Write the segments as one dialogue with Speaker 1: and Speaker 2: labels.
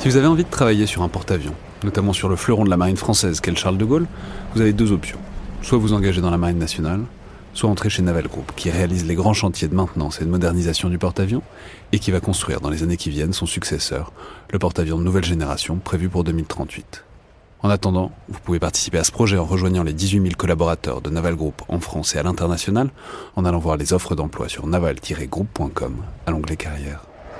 Speaker 1: Si vous avez envie de travailler sur un porte-avions, notamment sur le fleuron de la marine française qu'est le Charles de Gaulle, vous avez deux options. Soit vous engagez dans la marine nationale, soit entrer chez Naval Group, qui réalise les grands chantiers de maintenance et de modernisation du porte-avions, et qui va construire dans les années qui viennent son successeur, le porte-avions de nouvelle génération prévu pour 2038. En attendant, vous pouvez participer à ce projet en rejoignant les 18 000 collaborateurs de Naval Group en France et à l'international, en allant voir les offres d'emploi sur naval-group.com à l'onglet carrière.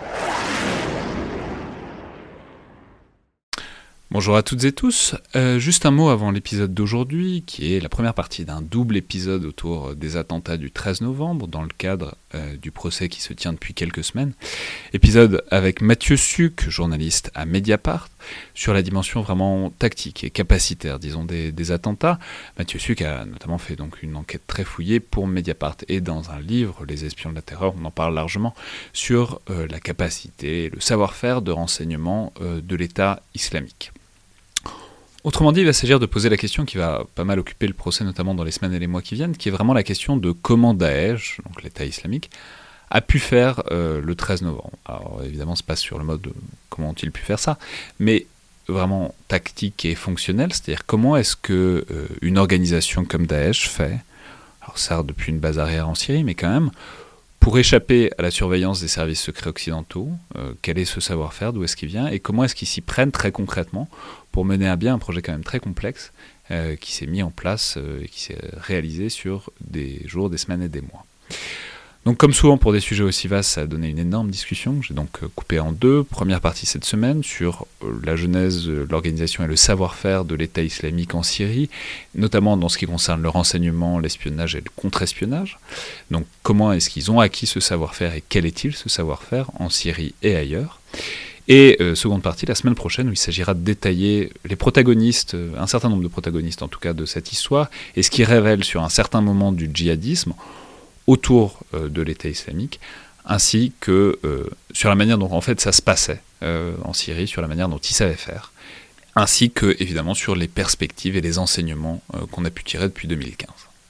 Speaker 2: Bonjour à toutes et tous, juste un mot avant l'épisode d'aujourd'hui, qui est la première partie d'un double épisode autour des attentats du 13 novembre, dans le cadre du procès qui se tient depuis quelques semaines. Épisode avec Mathieu Suc, journaliste à Mediapart, sur la dimension vraiment tactique et capacitaire, disons, des attentats. Mathieu Suc a notamment fait donc une enquête très fouillée pour Mediapart, et dans un livre, Les espions de la terreur, on en parle largement, sur la capacité et le savoir-faire de renseignement de l'État islamique. Autrement dit, il va s'agir de poser la question qui va pas mal occuper le procès, notamment dans les semaines et les mois qui viennent, qui est vraiment la question de comment Daesh, donc l'État islamique, a pu faire le 13 novembre. Alors évidemment, c'est pas sur le mode de comment ont-ils pu faire ça, mais vraiment tactique et fonctionnel, c'est-à-dire comment est-ce que une organisation comme Daesh fait, alors certes depuis une base arrière en Syrie, mais quand même, pour échapper à la surveillance des services secrets occidentaux, quel est ce savoir-faire, d'où est-ce qu'il vient, et comment est-ce qu'ils s'y prennent très concrètement pour mener à bien un projet quand même très complexe qui s'est mis en place et qui s'est réalisé sur des jours, des semaines et des mois. Donc comme souvent pour des sujets aussi vastes, ça a donné une énorme discussion. J'ai donc coupé en deux. Première partie cette semaine sur la genèse, l'organisation et le savoir-faire de l'État islamique en Syrie, notamment dans ce qui concerne le renseignement, l'espionnage et le contre-espionnage. Donc comment est-ce qu'ils ont acquis ce savoir-faire et quel est-il ce savoir-faire en Syrie et ailleurs ? Et seconde partie, la semaine prochaine, où il s'agira de détailler les protagonistes, un certain nombre de protagonistes en tout cas de cette histoire, et ce qui révèle sur un certain moment du djihadisme autour de l'État islamique, ainsi que sur la manière dont en fait ça se passait en Syrie, sur la manière dont ils savaient faire, ainsi que évidemment sur les perspectives et les enseignements qu'on a pu tirer depuis 2015.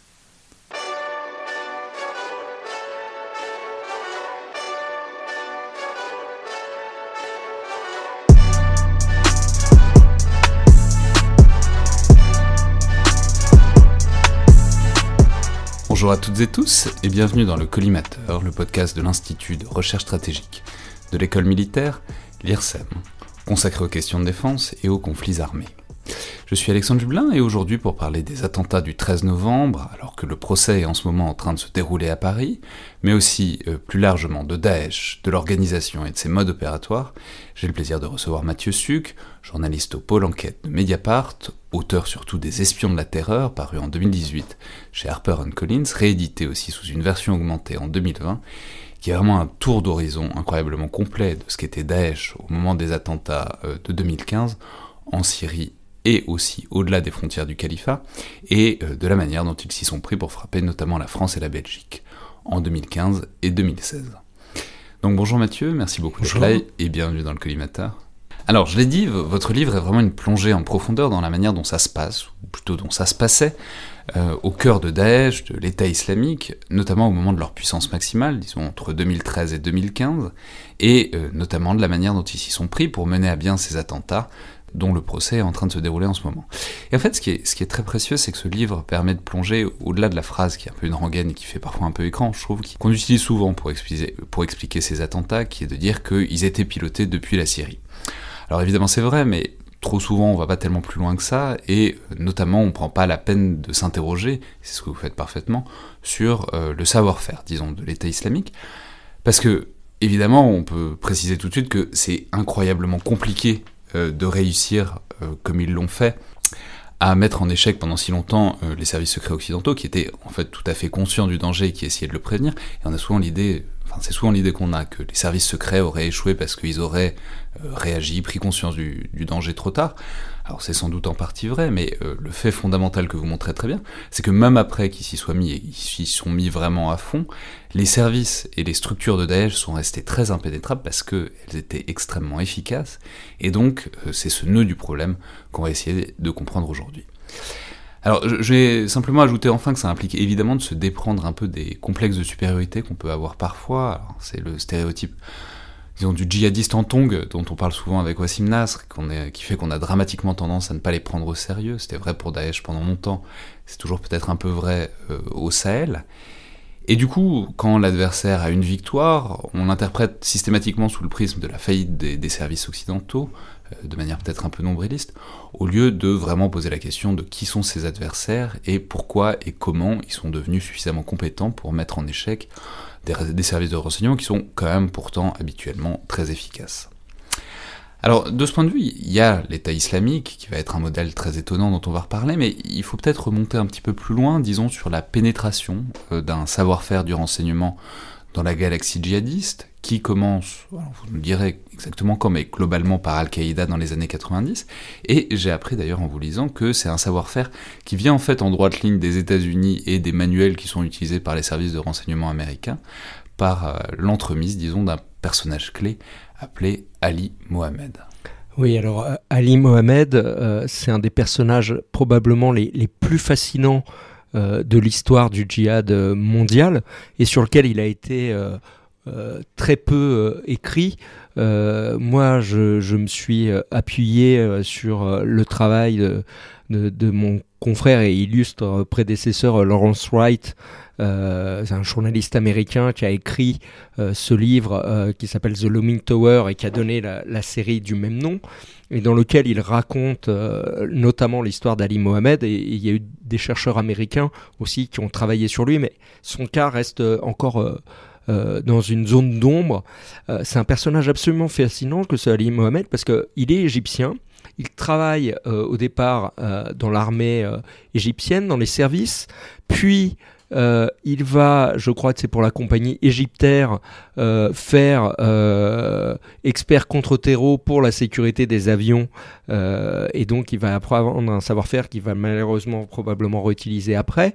Speaker 1: Bonjour à toutes et tous et bienvenue dans le Collimateur, le podcast de l'Institut de recherche stratégique de l'école militaire, l'IRSEM, consacré aux questions de défense et aux conflits armés. Je suis Alexandre Jublin et aujourd'hui pour parler des attentats du 13 novembre, alors que le procès est en ce moment en train de se dérouler à Paris, mais aussi plus largement de Daesh, de l'organisation et de ses modes opératoires, j'ai le plaisir de recevoir Mathieu Suc, journaliste au pôle enquête de Mediapart, auteur surtout des Espions de la terreur, paru en 2018 chez HarperCollins, réédité aussi sous une version augmentée en 2020, qui est vraiment un tour d'horizon incroyablement complet de ce qu'était Daesh au moment des attentats de 2015 en Syrie et aussi au-delà des frontières du califat, et de la manière dont ils s'y sont pris pour frapper notamment la France et la Belgique en 2015 et 2016. Donc bonjour Mathieu, merci beaucoup d'être là et bienvenue dans le Collimateur. Alors je l'ai dit, votre livre est vraiment une plongée en profondeur dans la manière dont ça se passe, ou plutôt dont ça se passait, au cœur de Daesh, de l'État islamique, notamment au moment de leur puissance maximale, disons entre 2013 et 2015, et notamment de la manière dont ils s'y sont pris pour mener à bien ces attentats, dont le procès est en train de se dérouler en ce moment. Et en fait, ce qui est très précieux, c'est que ce livre permet de plonger au-delà de la phrase qui est un peu une rengaine et qui fait parfois un peu écran, je trouve, qu'on utilise souvent pour expliquer ces attentats, qui est de dire qu'ils étaient pilotés depuis la Syrie. Alors évidemment c'est vrai, mais trop souvent on va pas tellement plus loin que ça, et notamment on prend pas la peine de s'interroger, c'est ce que vous faites parfaitement, sur le savoir-faire, disons, de l'État islamique, parce que, évidemment, on peut préciser tout de suite que c'est incroyablement compliqué de réussir, comme ils l'ont fait, à mettre en échec pendant si longtemps les services secrets occidentaux, qui étaient en fait tout à fait conscients du danger et qui essayaient de le prévenir, et on a souvent c'est souvent l'idée qu'on a, que les services secrets auraient échoué parce qu'ils auraient réagi, pris conscience du danger trop tard. Alors c'est sans doute en partie vrai, mais le fait fondamental que vous montrez très bien, c'est que même après qu'ils s'y soient mis, et qu'ils s'y sont mis vraiment à fond, les services et les structures de Daesh sont restés très impénétrables parce qu'elles étaient extrêmement efficaces, et donc c'est ce nœud du problème qu'on va essayer de comprendre aujourd'hui. Alors, je vais simplement ajouter enfin que ça implique évidemment de se déprendre un peu des complexes de supériorité qu'on peut avoir parfois. Alors, c'est le stéréotype disons, du djihadiste en tong, dont on parle souvent avec Wassim Nasr, qui fait qu'on a dramatiquement tendance à ne pas les prendre au sérieux. C'était vrai pour Daesh pendant longtemps, c'est toujours peut-être un peu vrai au Sahel. Et du coup, quand l'adversaire a une victoire, on l'interprète systématiquement sous le prisme de la faillite des services occidentaux, de manière peut-être un peu nombriliste, au lieu de vraiment poser la question de qui sont ses adversaires et pourquoi et comment ils sont devenus suffisamment compétents pour mettre en échec des services de renseignement qui sont quand même pourtant habituellement très efficaces. Alors, de ce point de vue, il y a l'État islamique, qui va être un modèle très étonnant dont on va reparler, mais il faut peut-être remonter un petit peu plus loin, disons, sur la pénétration d'un savoir-faire du renseignement dans la galaxie djihadiste, qui commence, alors vous me direz exactement quand, mais globalement par Al-Qaïda dans les années 90, et j'ai appris d'ailleurs en vous lisant que c'est un savoir-faire qui vient en fait en droite ligne des États-Unis et des manuels qui sont utilisés par les services de renseignement américains, par l'entremise, disons, d'un personnage clé appelé Ali Mohammed.
Speaker 3: Oui, alors Ali Mohammed, c'est un des personnages probablement les plus fascinants de l'histoire du djihad mondial, et sur lequel il a été très peu écrit. Moi, je me suis appuyé sur le travail de mon confrère et illustre prédécesseur Lawrence Wright. C'est un journaliste américain qui a écrit ce livre qui s'appelle The Looming Tower et qui a donné la série du même nom, et dans lequel il raconte notamment l'histoire d'Ali Mohammed, et il y a eu des chercheurs américains aussi qui ont travaillé sur lui, mais son cas reste encore dans une zone d'ombre. C'est un personnage absolument fascinant que ce Ali Mohammed, parce qu'il est égyptien. Il travaille au départ dans l'armée égyptienne, dans les services, puis il va, je crois que c'est pour la compagnie égyptaire, faire expert contre-terreau pour la sécurité des avions, et donc il va apprendre un savoir-faire qu'il va malheureusement probablement réutiliser après.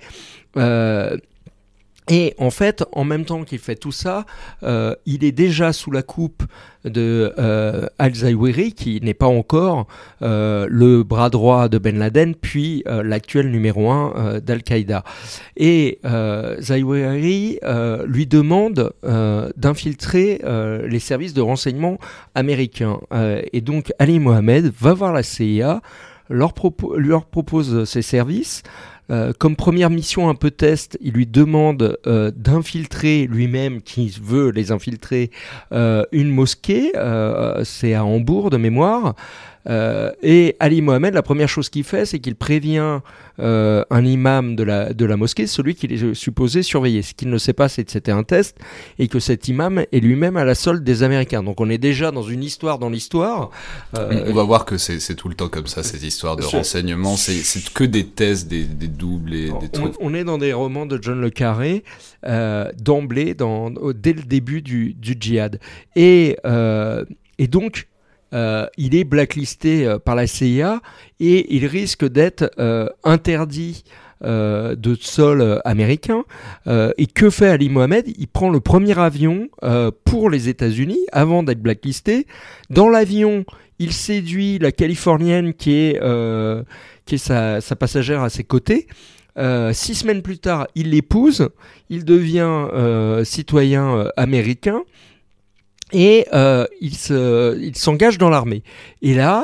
Speaker 3: Et en fait, en même temps qu'il fait tout ça, il est déjà sous la coupe de Al-Zawahiri, qui n'est pas encore le bras droit de Ben Laden, puis l'actuel numéro 1 d'Al-Qaïda. Et Zawahiri lui demande d'infiltrer les services de renseignement américains. Et donc Ali Mohammed va voir la CIA, leur propose ses services. Comme première mission un peu test, il lui demande d'infiltrer lui-même, qui veut les infiltrer, une mosquée, c'est à Hambourg de mémoire, et Ali Mohammed, la première chose qu'il fait, c'est qu'il prévient un imam de la mosquée, celui qu'il est supposé surveiller. Ce qu'il ne sait pas, c'est que c'était un test, et que cet imam est lui-même à la solde des Américains. Donc on est déjà dans une histoire dans l'histoire.
Speaker 1: On va voir que c'est tout le temps comme ça, ces histoires de renseignement, c'est que des tests, des doubles et des trucs.
Speaker 3: On est dans des romans de John le Carré, d'emblée, dès le début du djihad. Et donc, il est blacklisté par la CIA et il risque d'être interdit de sol américain. Et que fait Ali Mohammed ? Il prend le premier avion pour les États-Unis avant d'être blacklisté. Dans l'avion, il séduit la Californienne qui est sa passagère à ses côtés. 6 semaines plus tard, il l'épouse. Il devient citoyen américain. Et il s'engage dans l'armée. Et là,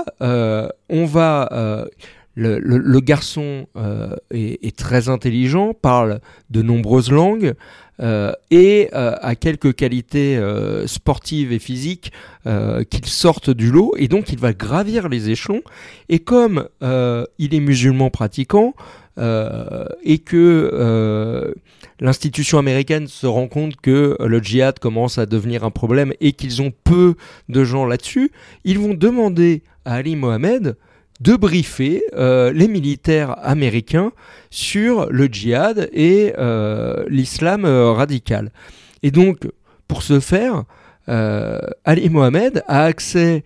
Speaker 3: le garçon est très intelligent, parle de nombreuses langues et a quelques qualités sportives et physiques qu'il sortent du lot. Et donc, il va gravir les échelons. Et comme il est musulman pratiquant, et que l'institution américaine se rend compte que le djihad commence à devenir un problème et qu'ils ont peu de gens là-dessus, ils vont demander à Ali Mohammed de briefer les militaires américains sur le djihad et l'islam radical. Et donc, pour ce faire, Ali Mohammed a accès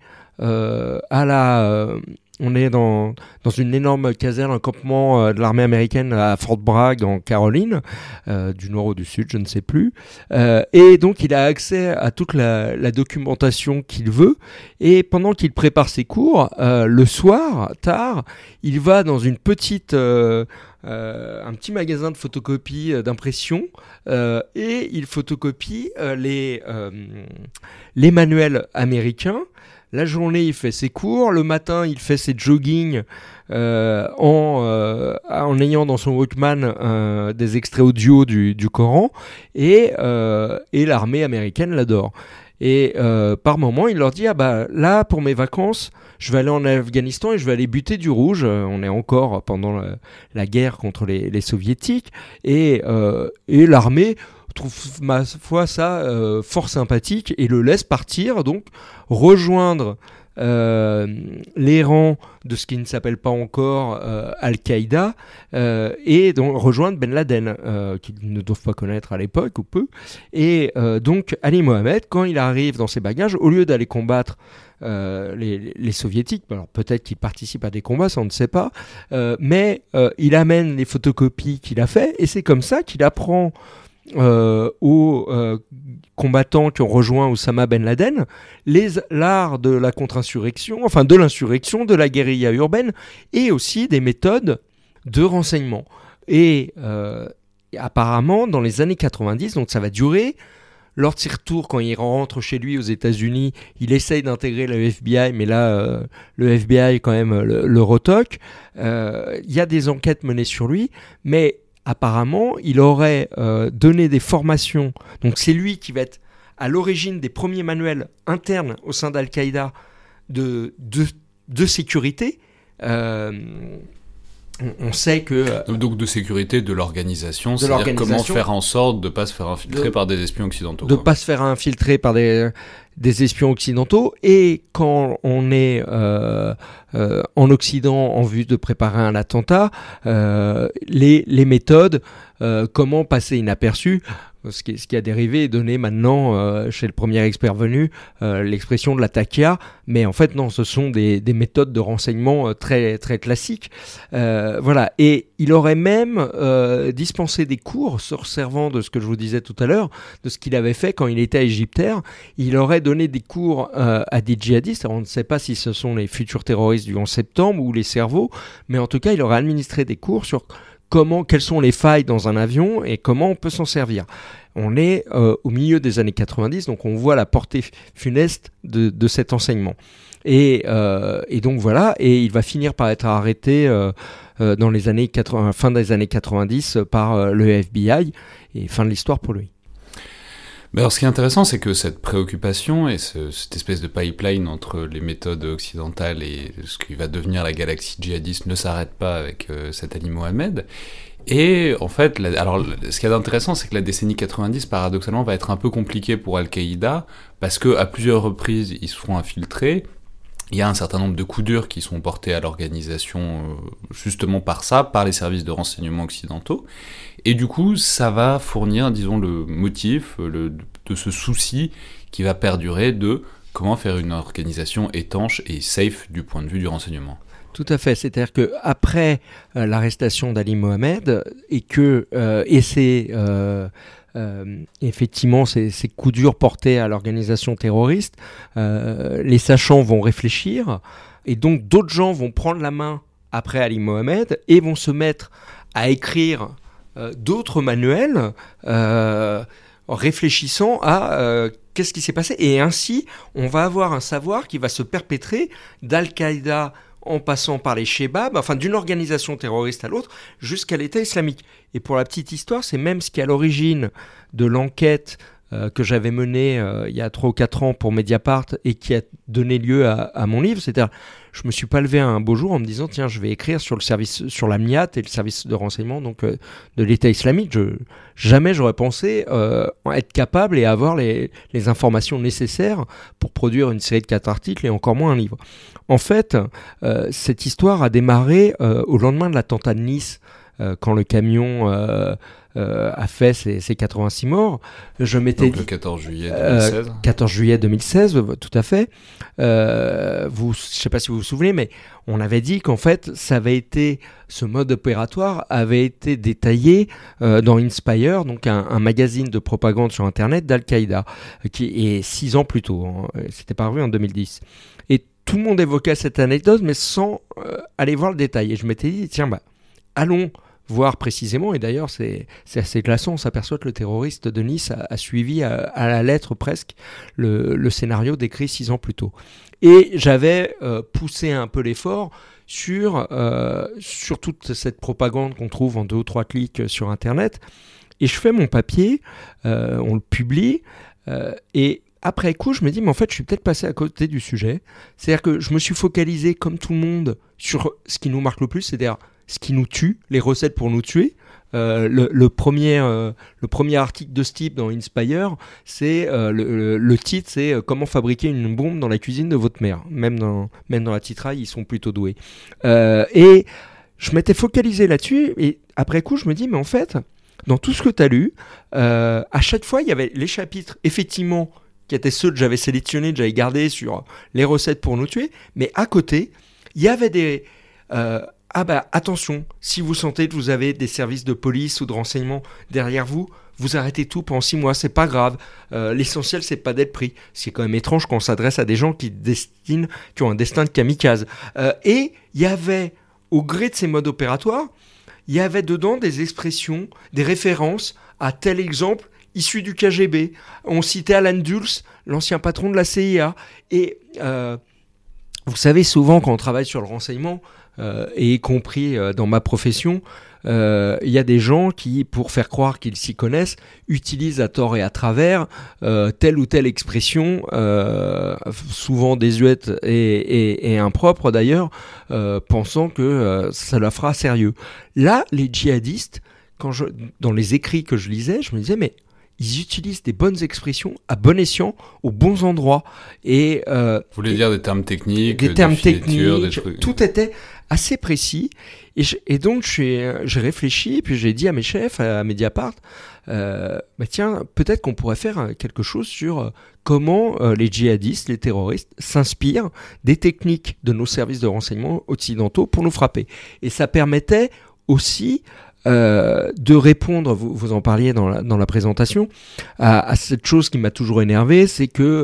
Speaker 3: on est dans une énorme caserne, un campement de l'armée américaine à Fort Bragg en Caroline, du nord ou du sud, je ne sais plus. Et donc il a accès à toute la documentation qu'il veut. Et pendant qu'il prépare ses cours, le soir, tard, il va dans une petite un petit magasin de photocopie d'impression et il photocopie les manuels américains. La journée, il fait ses cours. Le matin, il fait ses joggings en ayant dans son Walkman des extraits audio du Coran. Et l'armée américaine l'adore. Et par moment, il leur dit « Ah bah là, pour mes vacances, je vais aller en Afghanistan et je vais aller buter du rouge. » On est encore pendant la guerre contre les soviétiques. Et l'armée trouve, ma foi, ça fort sympathique et le laisse partir, donc rejoindre les rangs de ce qui ne s'appelle pas encore Al-Qaïda et donc rejoindre Ben Laden, qu'ils ne doivent pas connaître à l'époque ou peu. Et donc Ali Mohammed, quand il arrive dans ses bagages, au lieu d'aller combattre les soviétiques, alors peut-être qu'il participe à des combats, ça on ne sait pas, mais il amène les photocopies qu'il a fait et c'est comme ça qu'il apprend aux combattants qui ont rejoint Osama Ben Laden l'art de la contre-insurrection, enfin de l'insurrection, de la guérilla urbaine et aussi des méthodes de renseignement. Et apparemment dans les années 90, donc ça va durer, lors de ses retours, quand il rentre chez lui aux États-Unis, il essaye d'intégrer le FBI, mais là le FBI quand même le retoque. Il y a des enquêtes menées sur lui, mais apparemment, il aurait donné des formations. Donc, c'est lui qui va être à l'origine des premiers manuels internes au sein d'Al-Qaïda de sécurité. On sait que...
Speaker 1: Donc de sécurité de l'organisation, c'est-à-dire comment faire en sorte de ne pas se faire infiltrer par des espions occidentaux.
Speaker 3: De ne pas se faire infiltrer par des espions occidentaux. Et quand on est en Occident en vue de préparer un attentat, les méthodes, comment passer inaperçu, ce qui a dérivé et donné maintenant chez le premier expert venu l'expression de la taqia, mais en fait non, ce sont des méthodes de renseignement très, très classiques. Voilà. Et il aurait même dispensé des cours se servant de ce que je vous disais tout à l'heure, de ce qu'il avait fait quand il était à Égyptaire. Il aurait donné des cours à des djihadistes. Alors, on ne sait pas si ce sont les futurs terroristes du 11 septembre ou les cerveaux, mais en tout cas, il aurait administré des cours sur quelles sont les failles dans un avion et comment on peut s'en servir. On est au milieu des années 90, donc on voit la portée funeste de cet enseignement. Et donc voilà, et il va finir par être arrêté dans les années 80, fin des années 90 par le FBI, et fin de l'histoire pour lui.
Speaker 1: Mais alors, ce qui est intéressant, c'est que cette préoccupation et cette espèce de pipeline entre les méthodes occidentales et ce qui va devenir la galaxie djihadiste ne s'arrête pas avec cet Ali Mohammed. Et en fait, alors, ce qui est intéressant, c'est que la décennie 90, paradoxalement, va être un peu compliquée pour Al-Qaïda, parce qu'à plusieurs reprises, ils se font infiltrer. Il y a un certain nombre de coups durs qui sont portés à l'organisation justement par les services de renseignement occidentaux. Et du coup, ça va fournir, disons, le motif de ce souci qui va perdurer de comment faire une organisation étanche et safe du point de vue du renseignement.
Speaker 3: Tout à fait, c'est-à-dire qu'après l'arrestation d'Ali Mohammed effectivement ces coups durs portés à l'organisation terroriste, les sachants vont réfléchir et donc d'autres gens vont prendre la main après Ali Mohammed et vont se mettre à écrire d'autres manuels en réfléchissant à qu'est-ce qui s'est passé, et ainsi on va avoir un savoir qui va se perpétrer d'Al-Qaïda en passant par les Shebab, enfin d'une organisation terroriste à l'autre, jusqu'à l'État islamique. Et pour la petite histoire, c'est même ce qui est à l'origine de l'enquête que j'avais menée il y a 3 ou 4 ans pour Mediapart et qui a donné lieu à mon livre. C'est-à-dire, je me suis pas levé un beau jour en me disant tiens, je vais écrire sur le service, sur l'AMNIAT et le service de renseignement donc de l'État islamique. Jamais j'aurais pensé être capable et avoir les informations nécessaires pour produire une série de 4 articles et encore moins un livre. En fait, cette histoire a démarré au lendemain de l'attentat de Nice, quand le camion a fait ses 86 morts. Je m'étais
Speaker 1: donc dit, le 14 juillet 2016.
Speaker 3: 14 juillet 2016, tout à fait. Je ne sais pas si vous vous souvenez, mais on avait dit qu'en fait, ce mode opératoire avait été détaillé dans Inspire, donc un magazine de propagande sur Internet d'Al-Qaïda, qui est 6 ans plus tôt. C'était paru en 2010. Et tout le monde évoquait cette anecdote, mais sans aller voir le détail. Et je m'étais dit, tiens, allons voir précisément, et d'ailleurs c'est assez glaçant, on s'aperçoit que le terroriste de Nice a suivi à la lettre presque le scénario décrit 6 ans plus tôt. Et j'avais poussé un peu l'effort sur toute cette propagande qu'on trouve en 2 ou 3 clics sur Internet. Et je fais mon papier, on le publie, et après coup, je me dis, mais en fait, je suis peut-être passé à côté du sujet. C'est-à-dire que je me suis focalisé, comme tout le monde, sur ce qui nous marque le plus, c'est-à-dire ce qui nous tue, les recettes pour nous tuer. Le premier article de ce type dans Inspire, c'est le titre, c'est comment fabriquer une bombe dans la cuisine de votre mère. Même dans la titraille, ils sont plutôt doués. Et je m'étais focalisé là-dessus, et après coup, je me dis, mais en fait, dans tout ce que tu as lu, à chaque fois, il y avait les chapitres, effectivement, qui étaient ceux que j'avais sélectionnés, que j'avais gardés sur les recettes pour nous tuer, mais à côté, il y avait des... attention, si vous sentez que vous avez des services de police ou de renseignement derrière vous, vous arrêtez tout pendant 6 mois, c'est pas grave. L'essentiel, c'est pas d'être pris. C'est quand même étrange quand on s'adresse à des gens qui ont un destin de kamikaze. Et il y avait, au gré de ces modes opératoires, il y avait dedans des expressions, des références à tel exemple issu du KGB. On citait Alan Dulles, l'ancien patron de la CIA. Et vous savez, souvent, quand on travaille sur le renseignement, et y compris dans ma profession, il y a des gens qui, pour faire croire qu'ils s'y connaissent, utilisent à tort et à travers telle ou telle expression, souvent désuète et impropre d'ailleurs, pensant que ça la fera sérieux. Là, les djihadistes, dans les écrits que je lisais, je me disais, mais ils utilisent des bonnes expressions à bon escient, aux bons endroits. Et,
Speaker 1: vous voulez dire des termes techniques,
Speaker 3: des termes techniques, tout était assez précis. Et donc, j'ai réfléchi, puis j'ai dit à mes chefs, à Mediapart, tiens, peut-être qu'on pourrait faire quelque chose sur comment les djihadistes, les terroristes, s'inspirent des techniques de nos services de renseignement occidentaux pour nous frapper. Et ça permettait aussi de répondre, vous en parliez dans la présentation, à cette chose qui m'a toujours énervé, c'est que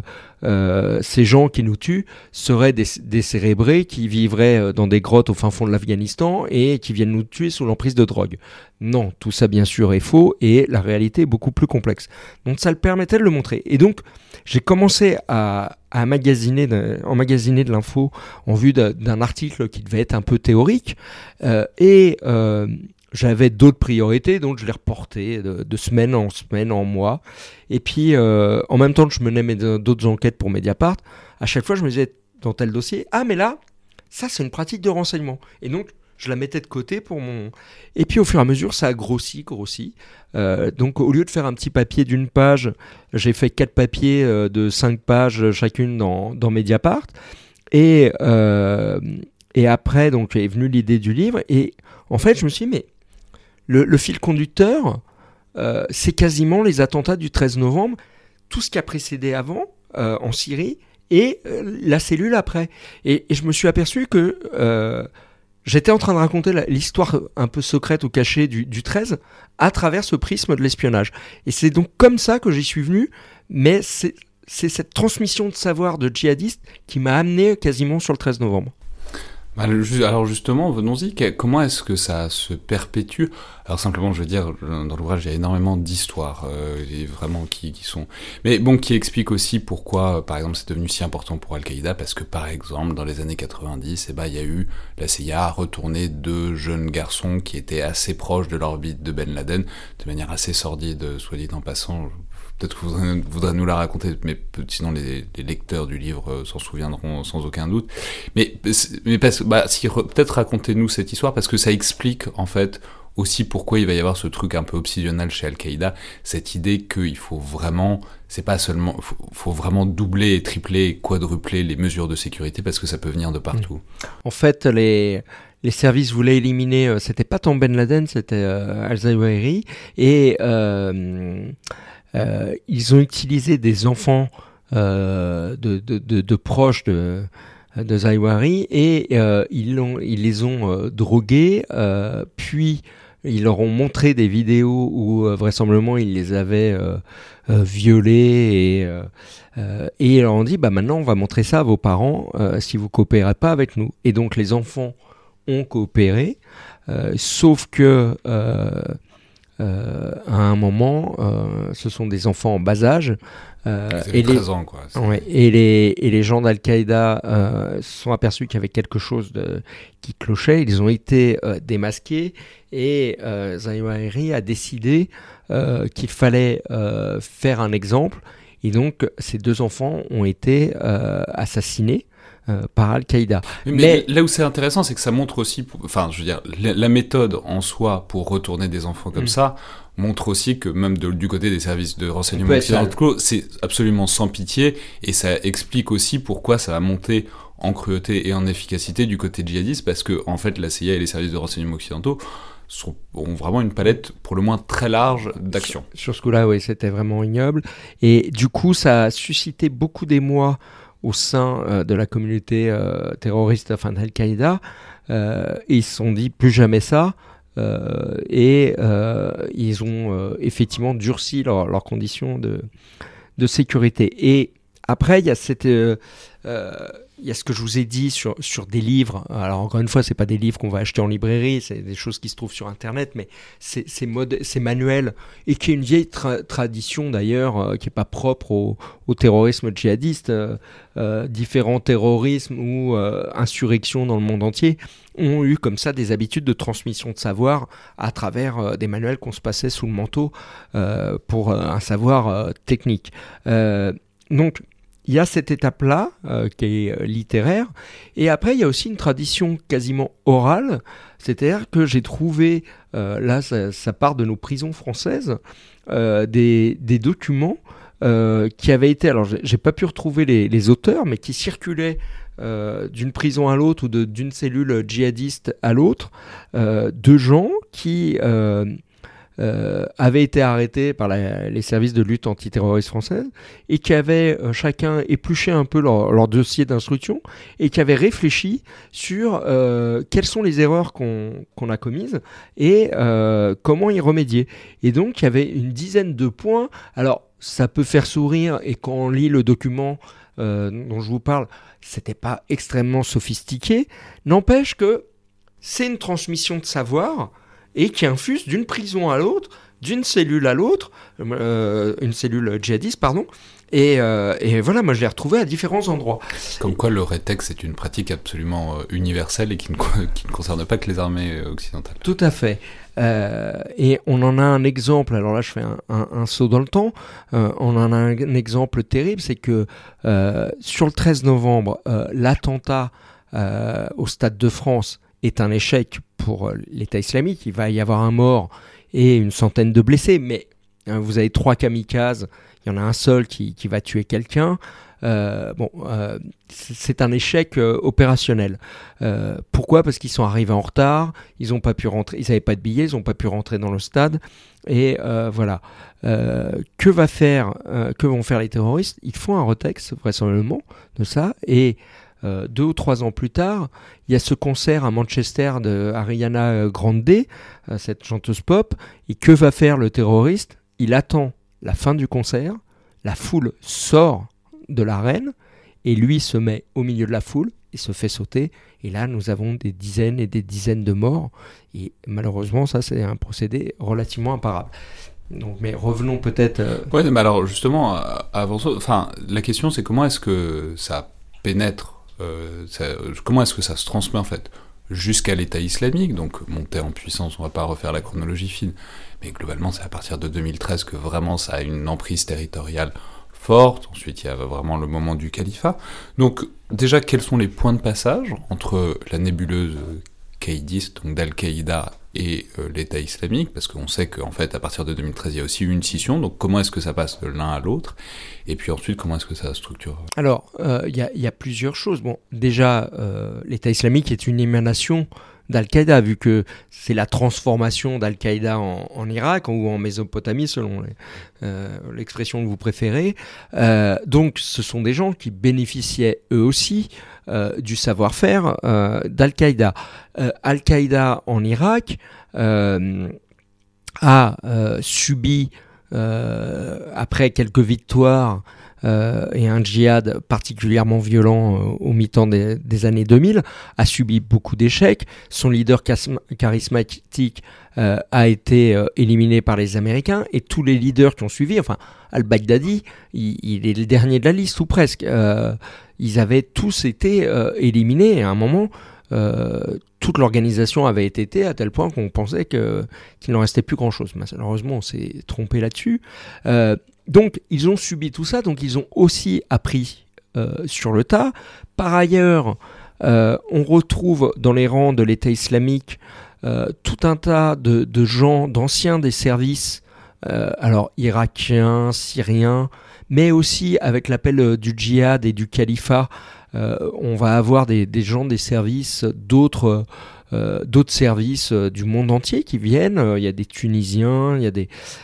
Speaker 3: ces gens qui nous tuent seraient des décérébrés qui vivraient dans des grottes au fin fond de l'Afghanistan et qui viennent nous tuer sous l'emprise de drogue. Non, tout ça bien sûr est faux et la réalité est beaucoup plus complexe. Donc ça le permettait de le montrer. Et donc j'ai commencé à emmagasiner de l'info en vue d'un article qui devait être un peu théorique j'avais d'autres priorités, donc je les reportais de semaine en mois. Et puis, en même temps que je menais d'autres enquêtes pour Mediapart, à chaque fois, je me disais dans tel dossier, mais là, ça, c'est une pratique de renseignement. Et donc, je la mettais de côté pour mon... Et puis, au fur et à mesure, ça a grossi. Donc, au lieu de faire un petit papier d'une page, j'ai fait 4 papiers de 5 pages chacune dans Mediapart. Et après, donc, est venue l'idée du livre. Et en fait, je me suis dit, mais le fil conducteur, c'est quasiment les attentats du 13 novembre, tout ce qui a précédé avant, en Syrie, et la cellule après. Et je me suis aperçu que j'étais en train de raconter l'histoire un peu secrète ou cachée du 13 à travers ce prisme de l'espionnage. Et c'est donc comme ça que j'y suis venu, mais c'est cette transmission de savoir de djihadistes qui m'a amené quasiment sur le 13 novembre.
Speaker 1: Alors justement, venons-y, comment est-ce que ça se perpétue ? Alors simplement, je veux dire, dans l'ouvrage, il y a énormément d'histoires, vraiment qui sont... Mais bon, qui expliquent aussi pourquoi, par exemple, c'est devenu si important pour Al-Qaïda, parce que par exemple, dans les années 90, il y a eu, la CIA a retourné 2 jeunes garçons qui étaient assez proches de l'orbite de Ben Laden, de manière assez sordide, soit dit en passant. Peut-être que vous voudrez nous la raconter, mais sinon les lecteurs du livre s'en souviendront sans aucun doute. Mais peut-être racontez-nous cette histoire, parce que ça explique en fait aussi pourquoi il va y avoir ce truc un peu obsessionnel chez Al-Qaïda, cette idée qu'il faut vraiment, c'est pas seulement, faut vraiment doubler, tripler, quadrupler les mesures de sécurité, parce que ça peut venir de partout.
Speaker 3: En fait, les services voulaient éliminer, c'était pas tant Ben Laden, c'était Al-Zawahiri, et ils ont utilisé des enfants de proches de Zawahiri et ils les ont drogués, puis ils leur ont montré des vidéos où vraisemblablement ils les avaient violés et ils leur ont dit maintenant on va montrer ça à vos parents si vous coopérez pas avec nous. Et donc les enfants ont coopéré, sauf que à un moment, ce sont des enfants en bas âge.
Speaker 1: Et 13 ans, quoi.
Speaker 3: Et les gens d'Al-Qaïda se sont aperçus qu'il y avait quelque chose qui clochait. Ils ont été démasqués et Zawahiri a décidé qu'il fallait faire un exemple. Et donc, ces 2 enfants ont été assassinés par Al-Qaïda.
Speaker 1: Mais là où c'est intéressant, c'est que ça montre aussi, la méthode en soi pour retourner des enfants comme ça montre aussi que même du côté des services de renseignement occidentaux, c'est absolument sans pitié, et ça explique aussi pourquoi ça a monté en cruauté et en efficacité du côté djihadiste, parce que en fait la CIA et les services de renseignement occidentaux ont vraiment une palette pour le moins très large d'actions.
Speaker 3: Sur ce coup-là, oui, c'était vraiment ignoble, et du coup ça a suscité beaucoup d'émoi au sein de la communauté terroriste, d'Al-Qaïda, et ils se sont dit plus jamais ça, et ils ont effectivement durci leurs conditions de sécurité. Et après, il y a il y a ce que je vous ai dit sur des livres. Alors encore une fois, c'est pas des livres qu'on va acheter en librairie, c'est des choses qui se trouvent sur Internet, mais c'est manuel, et qui est une vieille tradition d'ailleurs, qui est pas propre au terrorisme djihadiste. Différents terrorismes ou insurrections dans le monde entier ont eu comme ça des habitudes de transmission de savoir à travers des manuels qu'on se passait sous le manteau pour un savoir technique. Donc, il y a cette étape-là qui est littéraire, et après il y a aussi une tradition quasiment orale, c'est-à-dire que j'ai trouvé, là ça part de nos prisons françaises, des documents qui avaient été, alors j'ai pas pu retrouver les auteurs, mais qui circulaient d'une prison à l'autre ou d'une cellule djihadiste à l'autre, de gens qui avaient été arrêtés par les services de lutte antiterroriste française, et qui avaient chacun épluché un peu leur dossier d'instruction, et qui avaient réfléchi sur quelles sont les erreurs qu'on a commises et comment y remédier. Et donc il y avait une dizaine de points. Alors ça peut faire sourire, et quand on lit le document dont je vous parle, c'était pas extrêmement sophistiqué, n'empêche que c'est une transmission de savoir, et qui infuse d'une prison à l'autre, d'une cellule à l'autre, une cellule djihadiste, pardon, et voilà, moi je l'ai retrouvé à différents endroits.
Speaker 1: Comme quoi le rétex est une pratique absolument universelle et qui ne concerne pas que les armées occidentales.
Speaker 3: Tout à fait. Et on en a un exemple, alors là je fais un saut dans le temps, on en a un exemple terrible, c'est que sur le 13 novembre, l'attentat au Stade de France est un échec pour l'État islamique. Il va y avoir un mort et une centaine de blessés, mais vous avez 3 kamikazes, il y en a un seul qui va tuer quelqu'un. C'est un échec opérationnel. Pourquoi ? Parce qu'ils sont arrivés en retard, ils n'ont pas pu rentrer, ils n'avaient pas de billets, ils n'ont pas pu rentrer dans le stade, et voilà. Que vont faire les terroristes ? Ils font un retexte vraisemblablement de ça, et 2 ou 3 ans plus tard, il y a ce concert à Manchester de Ariana Grande, cette chanteuse pop, et que va faire le terroriste ? Il attend la fin du concert, la foule sort de l'arène, et lui se met au milieu de la foule et se fait sauter, et là nous avons des dizaines et des dizaines de morts, et malheureusement ça c'est un procédé relativement imparable. Donc, mais revenons peut-être...
Speaker 1: Ouais, mais alors justement, avant ça, la question c'est comment est-ce que ça pénètre, comment est-ce que ça se transmet en fait jusqu'à l'État islamique, donc monter en puissance, on va pas refaire la chronologie fine, mais globalement c'est à partir de 2013 que vraiment ça a une emprise territoriale forte. Ensuite il y a vraiment le moment du califat. Donc déjà, quels sont les points de passage entre la nébuleuse caïdiste, donc d'Al-Qaïda, et l'État islamique, parce qu'on sait qu'en fait à partir de 2013 il y a aussi eu une scission, donc comment est-ce que ça passe de l'un à l'autre, et puis ensuite comment est-ce que ça structure ?
Speaker 3: Alors il y a plusieurs choses. Bon, déjà l'État islamique est une émanation d'Al-Qaïda, vu que c'est la transformation d'Al-Qaïda en Irak ou en Mésopotamie, selon l'expression que vous préférez. Donc ce sont des gens qui bénéficiaient eux aussi du savoir-faire d'Al-Qaïda. Al-Qaïda en Irak a subi, après quelques victoires et un djihad particulièrement violent au mi-temps des années 2000, a subi beaucoup d'échecs. Son leader charismatique a été éliminé par les Américains, et tous les leaders qui ont suivi, enfin al-Baghdadi, il est le dernier de la liste ou presque, ils avaient tous été éliminés, et à un moment toute l'organisation avait été éteinte à tel point qu'on pensait qu'il n'en restait plus grand-chose. Malheureusement, on s'est trompé là-dessus. Donc, ils ont subi tout ça, donc ils ont aussi appris sur le tas. Par ailleurs, on retrouve dans les rangs de l'État islamique tout un tas de gens, d'anciens des services, alors irakiens, syriens, mais aussi avec l'appel du djihad et du califat. On va avoir des gens des services, d'autres services du monde entier qui viennent. Il y a des Tunisiens, il y a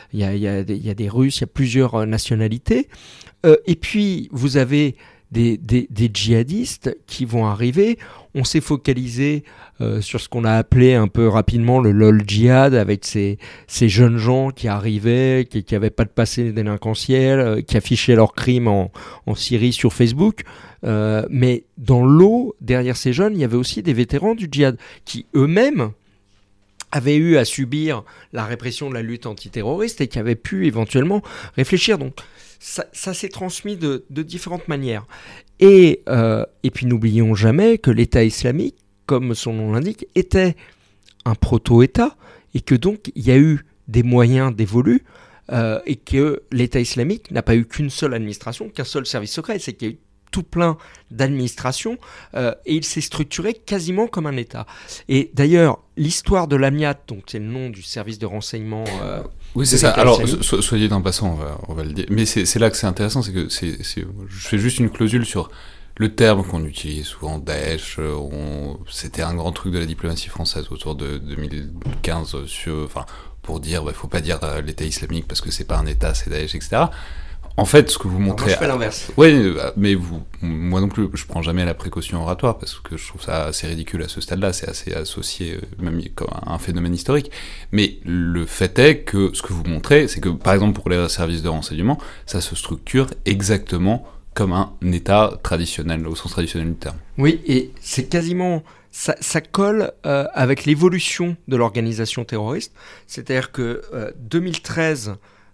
Speaker 3: des Russes, il y a plusieurs nationalités. Et puis, vous avez des djihadistes qui vont arriver. On s'est focalisé sur ce qu'on a appelé un peu rapidement le LOL djihad, avec ces jeunes gens qui arrivaient, qui n'avaient pas de passé délinquentiel, qui affichaient leurs crimes en Syrie sur Facebook. Mais dans l'eau, derrière ces jeunes, il y avait aussi des vétérans du djihad qui eux-mêmes avaient eu à subir la répression de la lutte antiterroriste et qui avaient pu éventuellement réfléchir. Donc ça s'est transmis de différentes manières. Et puis n'oublions jamais que l'État islamique, comme son nom l'indique, était un proto-État, et que donc il y a eu des moyens dévolus, et que l'État islamique n'a pas eu qu'une seule administration, qu'un seul service secret. C'est qu'il y a eu tout plein d'administrations, et il s'est structuré quasiment comme un État. Et d'ailleurs, l'histoire de l'AMIAT, donc c'est le nom du service de renseignement.
Speaker 1: Oui, c'est ça. Alors, soyez d'un passant, on va le dire. Mais c'est là que c'est intéressant, c'est que je fais juste une clausule sur le terme qu'on utilise souvent, Daesh. C'était un grand truc de la diplomatie française autour de 2015, pour dire, faut pas dire l'État islamique parce que c'est pas un État, c'est Daesh, etc. En fait, ce que vous montrez...
Speaker 3: Moi, je fais l'inverse.
Speaker 1: Oui, mais moi non plus, je prends jamais la précaution oratoire, parce que je trouve ça assez ridicule à ce stade-là, c'est assez associé même comme un phénomène historique. Mais le fait est que ce que vous montrez, c'est que, par exemple, pour les services de renseignement, ça se structure exactement comme un État traditionnel, au sens traditionnel du terme.
Speaker 3: Oui, et c'est quasiment... Ça colle avec l'évolution de l'organisation terroriste. C'est-à-dire que 2013...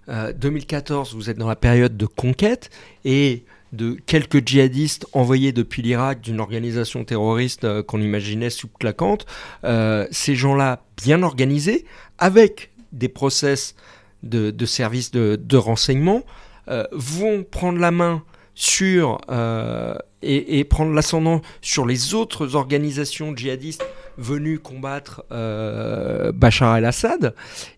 Speaker 3: 2014, vous êtes dans la période de conquête et de quelques djihadistes envoyés depuis l'Irak d'une organisation terroriste qu'on imaginait subclaquante. Ces gens-là, bien organisés, avec des process de services de renseignement, vont prendre la main sur et prendre l'ascendant sur les autres organisations djihadistes venues combattre Bachar el-Assad,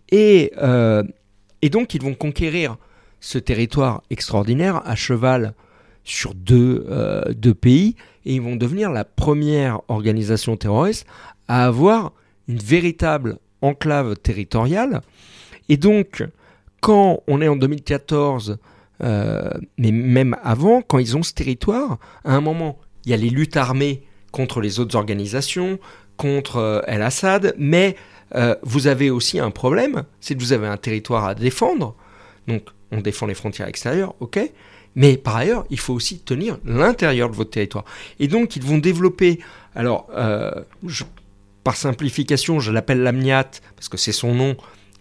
Speaker 3: et donc, ils vont conquérir ce territoire extraordinaire à cheval sur deux pays, et ils vont devenir la première organisation terroriste à avoir une véritable enclave territoriale. Et donc, quand on est en 2014, mais même avant, quand ils ont ce territoire, à un moment, il y a les luttes armées contre les autres organisations, contre el-Assad, mais... vous avez aussi un problème, c'est que vous avez un territoire à défendre, donc on défend les frontières extérieures, ok, mais par ailleurs, il faut aussi tenir l'intérieur de votre territoire. Et donc, ils vont développer, alors, par simplification, je l'appelle l'AMIAT, parce que c'est son nom,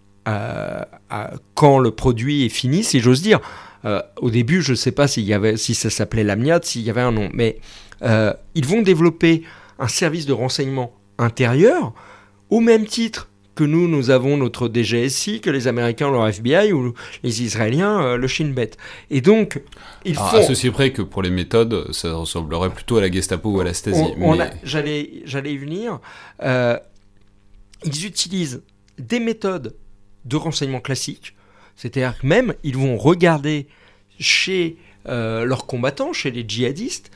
Speaker 3: quand le produit est fini, si j'ose dire. Au début, je ne sais pas si ça s'appelait l'AMIAT, s'il y avait un nom, mais ils vont développer un service de renseignement intérieur, au même titre que nous avons notre DGSI, que les Américains ont leur FBI, ou les Israéliens le Shin Bet. Et donc,
Speaker 1: à ceci près que pour les méthodes, ça ressemblerait plutôt à la Gestapo ou à la Stasi.
Speaker 3: J'allais y venir. Ils utilisent des méthodes de renseignement classiques, c'est-à-dire que même, ils vont regarder chez leurs combattants, chez les djihadistes,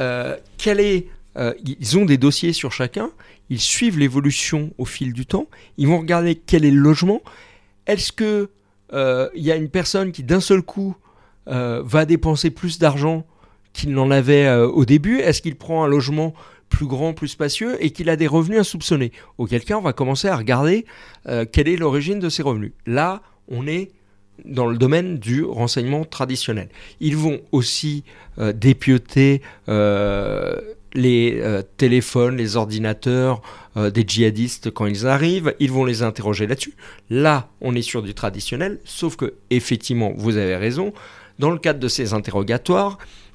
Speaker 3: ils ont des dossiers sur chacun, ils suivent l'évolution au fil du temps, ils vont regarder quel est le logement, est-ce que y a une personne qui d'un seul coup va dépenser plus d'argent qu'il n'en avait au début, est-ce qu'il prend un logement plus grand, plus spacieux et qu'il a des revenus insoupçonnés, auquel cas on va commencer à regarder quelle est l'origine de ces revenus. Là, on est dans le domaine du renseignement traditionnel. Ils vont aussi dépioter les téléphones, les ordinateurs des djihadistes quand ils arrivent. Ils vont les interroger là-dessus. Là, on est sur du traditionnel, sauf que, effectivement, vous avez raison, dans le cadre de ces interrogatoires,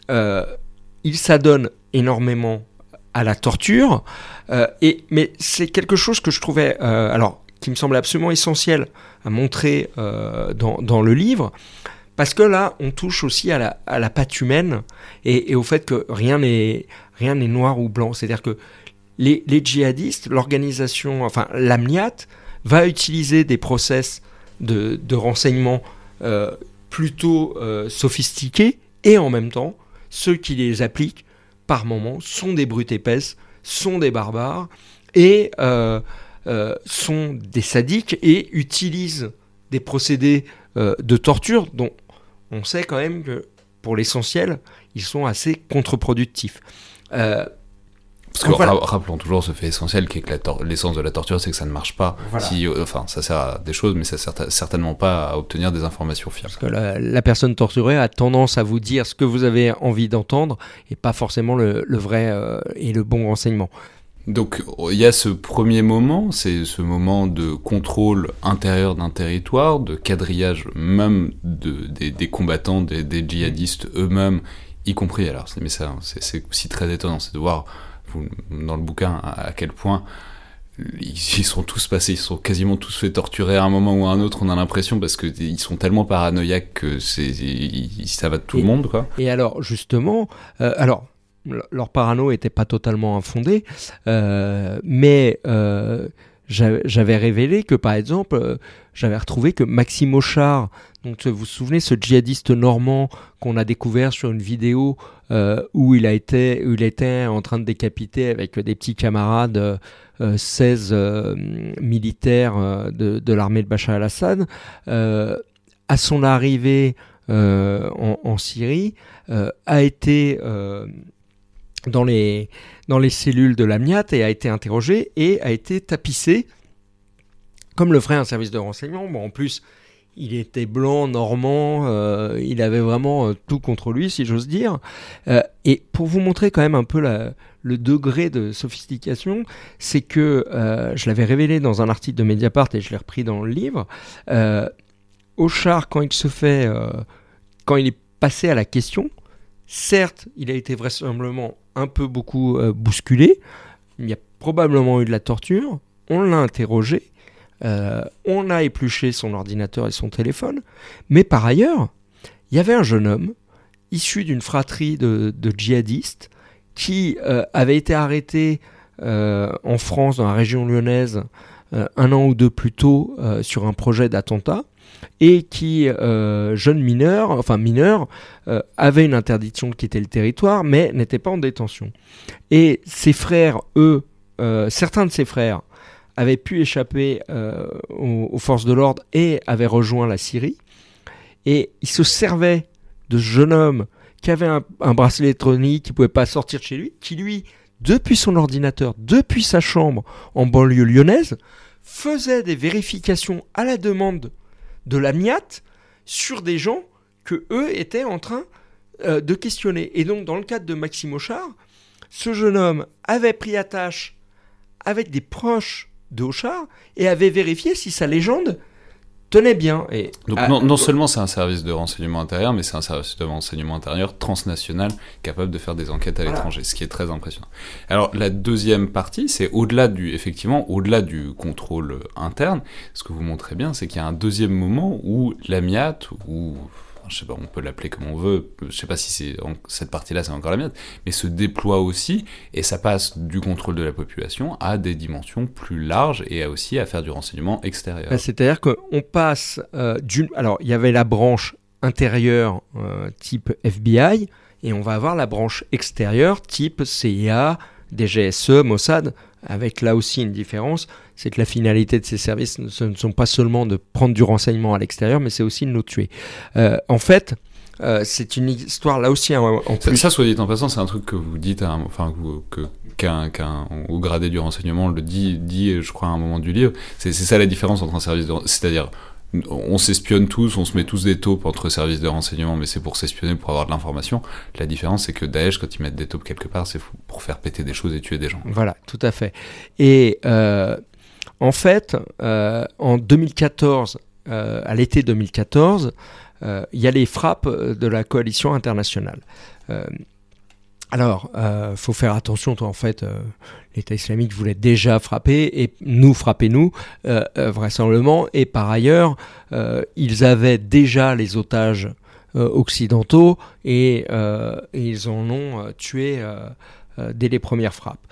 Speaker 3: ils s'adonnent énormément à la torture, mais c'est quelque chose que je trouvais, qui me semblait absolument essentiel à montrer dans le livre, parce que là, on touche aussi à la patte humaine et au fait que rien n'est noir ou blanc. C'est-à-dire que les djihadistes, l'organisation, enfin l'Amniat, va utiliser des process de renseignement plutôt sophistiqués, et en même temps, ceux qui les appliquent, par moments, sont des brutes épaisses, sont des barbares, et sont des sadiques, et utilisent des procédés de torture dont on sait quand même que, pour l'essentiel, ils sont assez contre-productifs.
Speaker 1: Parce que rappelons toujours ce fait essentiel qui est que l'essence de la torture, c'est que ça ne marche pas. Voilà. Ça sert à des choses, mais ça sert certainement pas à obtenir des informations fiables.
Speaker 3: Parce que la personne torturée a tendance à vous dire ce que vous avez envie d'entendre et pas forcément le vrai et le bon renseignement.
Speaker 1: Donc il y a ce premier moment, c'est ce moment de contrôle intérieur d'un territoire, de quadrillage même des combattants, des djihadistes eux-mêmes, y compris. Alors c'est aussi très étonnant, c'est de voir dans le bouquin à quel point ils sont tous passés, ils sont quasiment tous fait torturer à un moment ou à un autre, on a l'impression, parce qu'ils sont tellement paranoïaques que ça va de tout le monde, quoi.
Speaker 3: Et alors justement, leur parano n'était pas totalement infondé, mais j'avais révélé que, par exemple, j'avais retrouvé que Maxime Auchard, donc vous vous souvenez, ce djihadiste normand qu'on a découvert sur une vidéo où il était en train de décapiter avec des petits camarades 16 militaires de l'armée de Bachar el-Assad, à son arrivée en Syrie, a été dans les cellules de l'Amniat et a été interrogé et a été tapissé comme le ferait un service de renseignement. Bon, en plus, il était blanc, normand, il avait vraiment tout contre lui, si j'ose dire. Et pour vous montrer quand même un peu le degré de sophistication, c'est que, je l'avais révélé dans un article de Mediapart et je l'ai repris dans le livre, Auchard, quand il est passé à la question, certes, il a été vraisemblablement un peu beaucoup bousculé, il y a probablement eu de la torture, on l'a interrogé, on a épluché son ordinateur et son téléphone, mais par ailleurs, il y avait un jeune homme issu d'une fratrie de djihadistes qui avait été arrêté en France, dans la région lyonnaise, 1 an ou 2 plus tôt, sur un projet d'attentat, et qui, mineur, avait une interdiction de quitter le territoire, mais n'était pas en détention. Et ses frères, certains de ses frères, avaient pu échapper aux forces de l'ordre et avaient rejoint la Syrie. Et il se servait de ce jeune homme qui avait un bracelet électronique, qui ne pouvait pas sortir de chez lui, qui lui, depuis son ordinateur, depuis sa chambre en banlieue lyonnaise, faisait des vérifications à la demande de l'Amniat sur des gens que eux étaient en train de questionner. Et donc, dans le cadre de Maxime Auchard, ce jeune homme avait pris attache avec des proches de Auchard et avait vérifié si sa légende tenait bien. Et
Speaker 1: donc non seulement c'est un service de renseignement intérieur, mais c'est un service de renseignement intérieur transnational capable de faire des enquêtes à l'étranger, ce qui est très impressionnant. Alors la deuxième partie, c'est au-delà du contrôle interne, ce que vous montrez bien, c'est qu'il y a un deuxième moment où l'Amniat, ou je sais pas, on peut l'appeler comme on veut, je sais pas si cette partie-là c'est encore l'Amniat, mais se déploie aussi, et ça passe du contrôle de la population à des dimensions plus larges et aussi à faire du renseignement extérieur.
Speaker 3: C'est-à-dire qu'on passe alors il y avait la branche intérieure type FBI, et on va avoir la branche extérieure type CIA, DGSE, Mossad, avec là aussi une différence, c'est que la finalité de ces services ce ne sont pas seulement de prendre du renseignement à l'extérieur, mais c'est aussi de nous tuer. En fait, c'est une histoire là aussi en plus.
Speaker 1: Ça, soit dit en passant, c'est un truc que vous dites, qu'un au gradé du renseignement le dit, je crois, à un moment du livre. C'est ça la différence entre un service c'est-à-dire on s'espionne tous, on se met tous des taupes entre services de renseignement, mais c'est pour s'espionner, pour avoir de l'information. La différence, c'est que Daesh, quand ils mettent des taupes quelque part, c'est pour faire péter des choses et tuer des gens.
Speaker 3: Voilà, tout à fait. Et en fait, en 2014, à l'été 2014, il y a les frappes de la coalition internationale. Alors, faut faire attention, en fait, l'État islamique voulait déjà frapper, et frapper nous, vraisemblablement, et par ailleurs, ils avaient déjà les otages occidentaux, et ils en ont tué dès les premières frappes.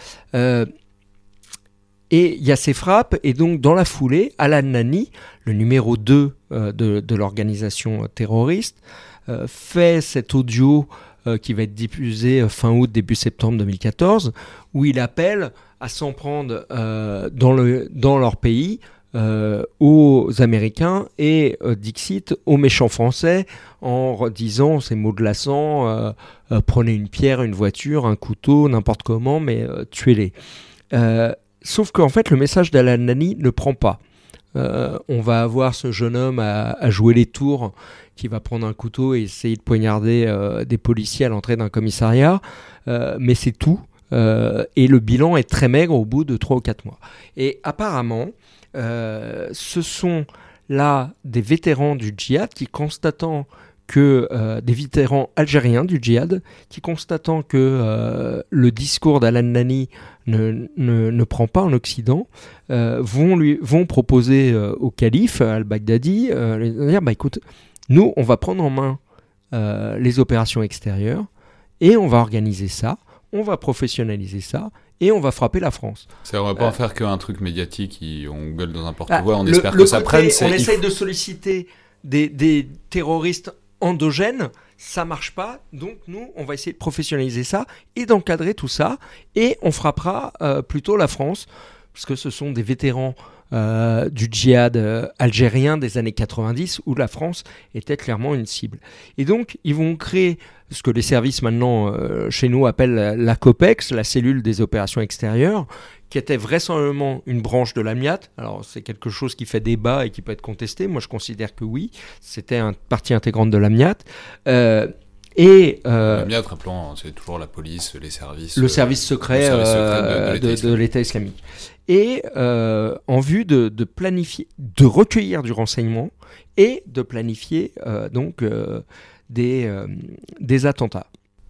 Speaker 3: Et il y a ces frappes, et donc dans la foulée, Al-Annani, le numéro 2 de l'organisation terroriste, fait cet audio qui va être diffusé fin août, début septembre 2014, où il appelle à s'en prendre dans leur pays aux Américains et, dixit, aux méchants Français, en disant ces mots glaçants, prenez une pierre, une voiture, un couteau, n'importe comment, mais tuez-les. Sauf qu'en fait, le message d'Al-Annani ne prend pas. On va avoir ce jeune homme à jouer les tours, qui va prendre un couteau et essayer de poignarder des policiers à l'entrée d'un commissariat, mais c'est tout. Et le bilan est très maigre au bout de 3 ou 4 mois. Et apparemment, ce sont là des vétérans du djihad qui, constatant que des vétérans algériens du djihad, qui constatant que le discours d'Al-Annani ne prend pas en Occident, vont proposer au calife, al-Baghdadi, de dire, écoute, nous, on va prendre en main les opérations extérieures, et on va organiser ça, on va professionnaliser ça, et on va frapper la France.
Speaker 1: On va pas en faire qu'un truc médiatique, on gueule dans n'importe quoi, on espère que ça prenne.
Speaker 3: On essaye de solliciter des terroristes endogènes, ça marche pas, donc nous, on va essayer de professionnaliser ça et d'encadrer tout ça, et on frappera plutôt la France, parce que ce sont des vétérans du djihad algérien des années 90, où la France était clairement une cible. Et donc, ils vont créer ce que les services maintenant chez nous appellent la COPEX, la cellule des opérations extérieures, qui était vraisemblablement une branche de l'AMIAT. Alors, c'est quelque chose qui fait débat et qui peut être contesté. Moi, je considère que oui, c'était une partie intégrante de l'AMIAT.
Speaker 1: L'AMIAT, rappelons, c'est toujours la police, les services...
Speaker 3: Le service secret, de l'État islamique. Et en vue de planifier, de recueillir du renseignement et de planifier des attentats.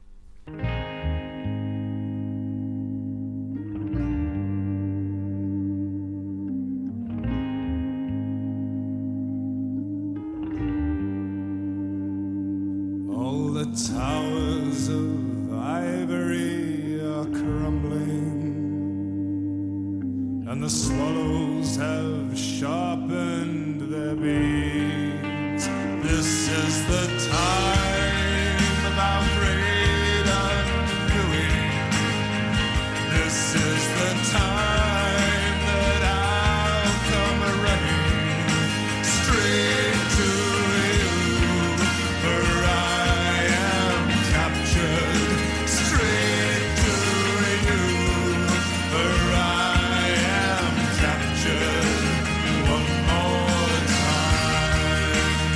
Speaker 4: All the towers of ivory are crumbling, and the swallows have sharpened their beaks. This is the time of our great undoing. This is the time that I'll come running straight to you, for I am captured. Straight to you, for I am captured one more time.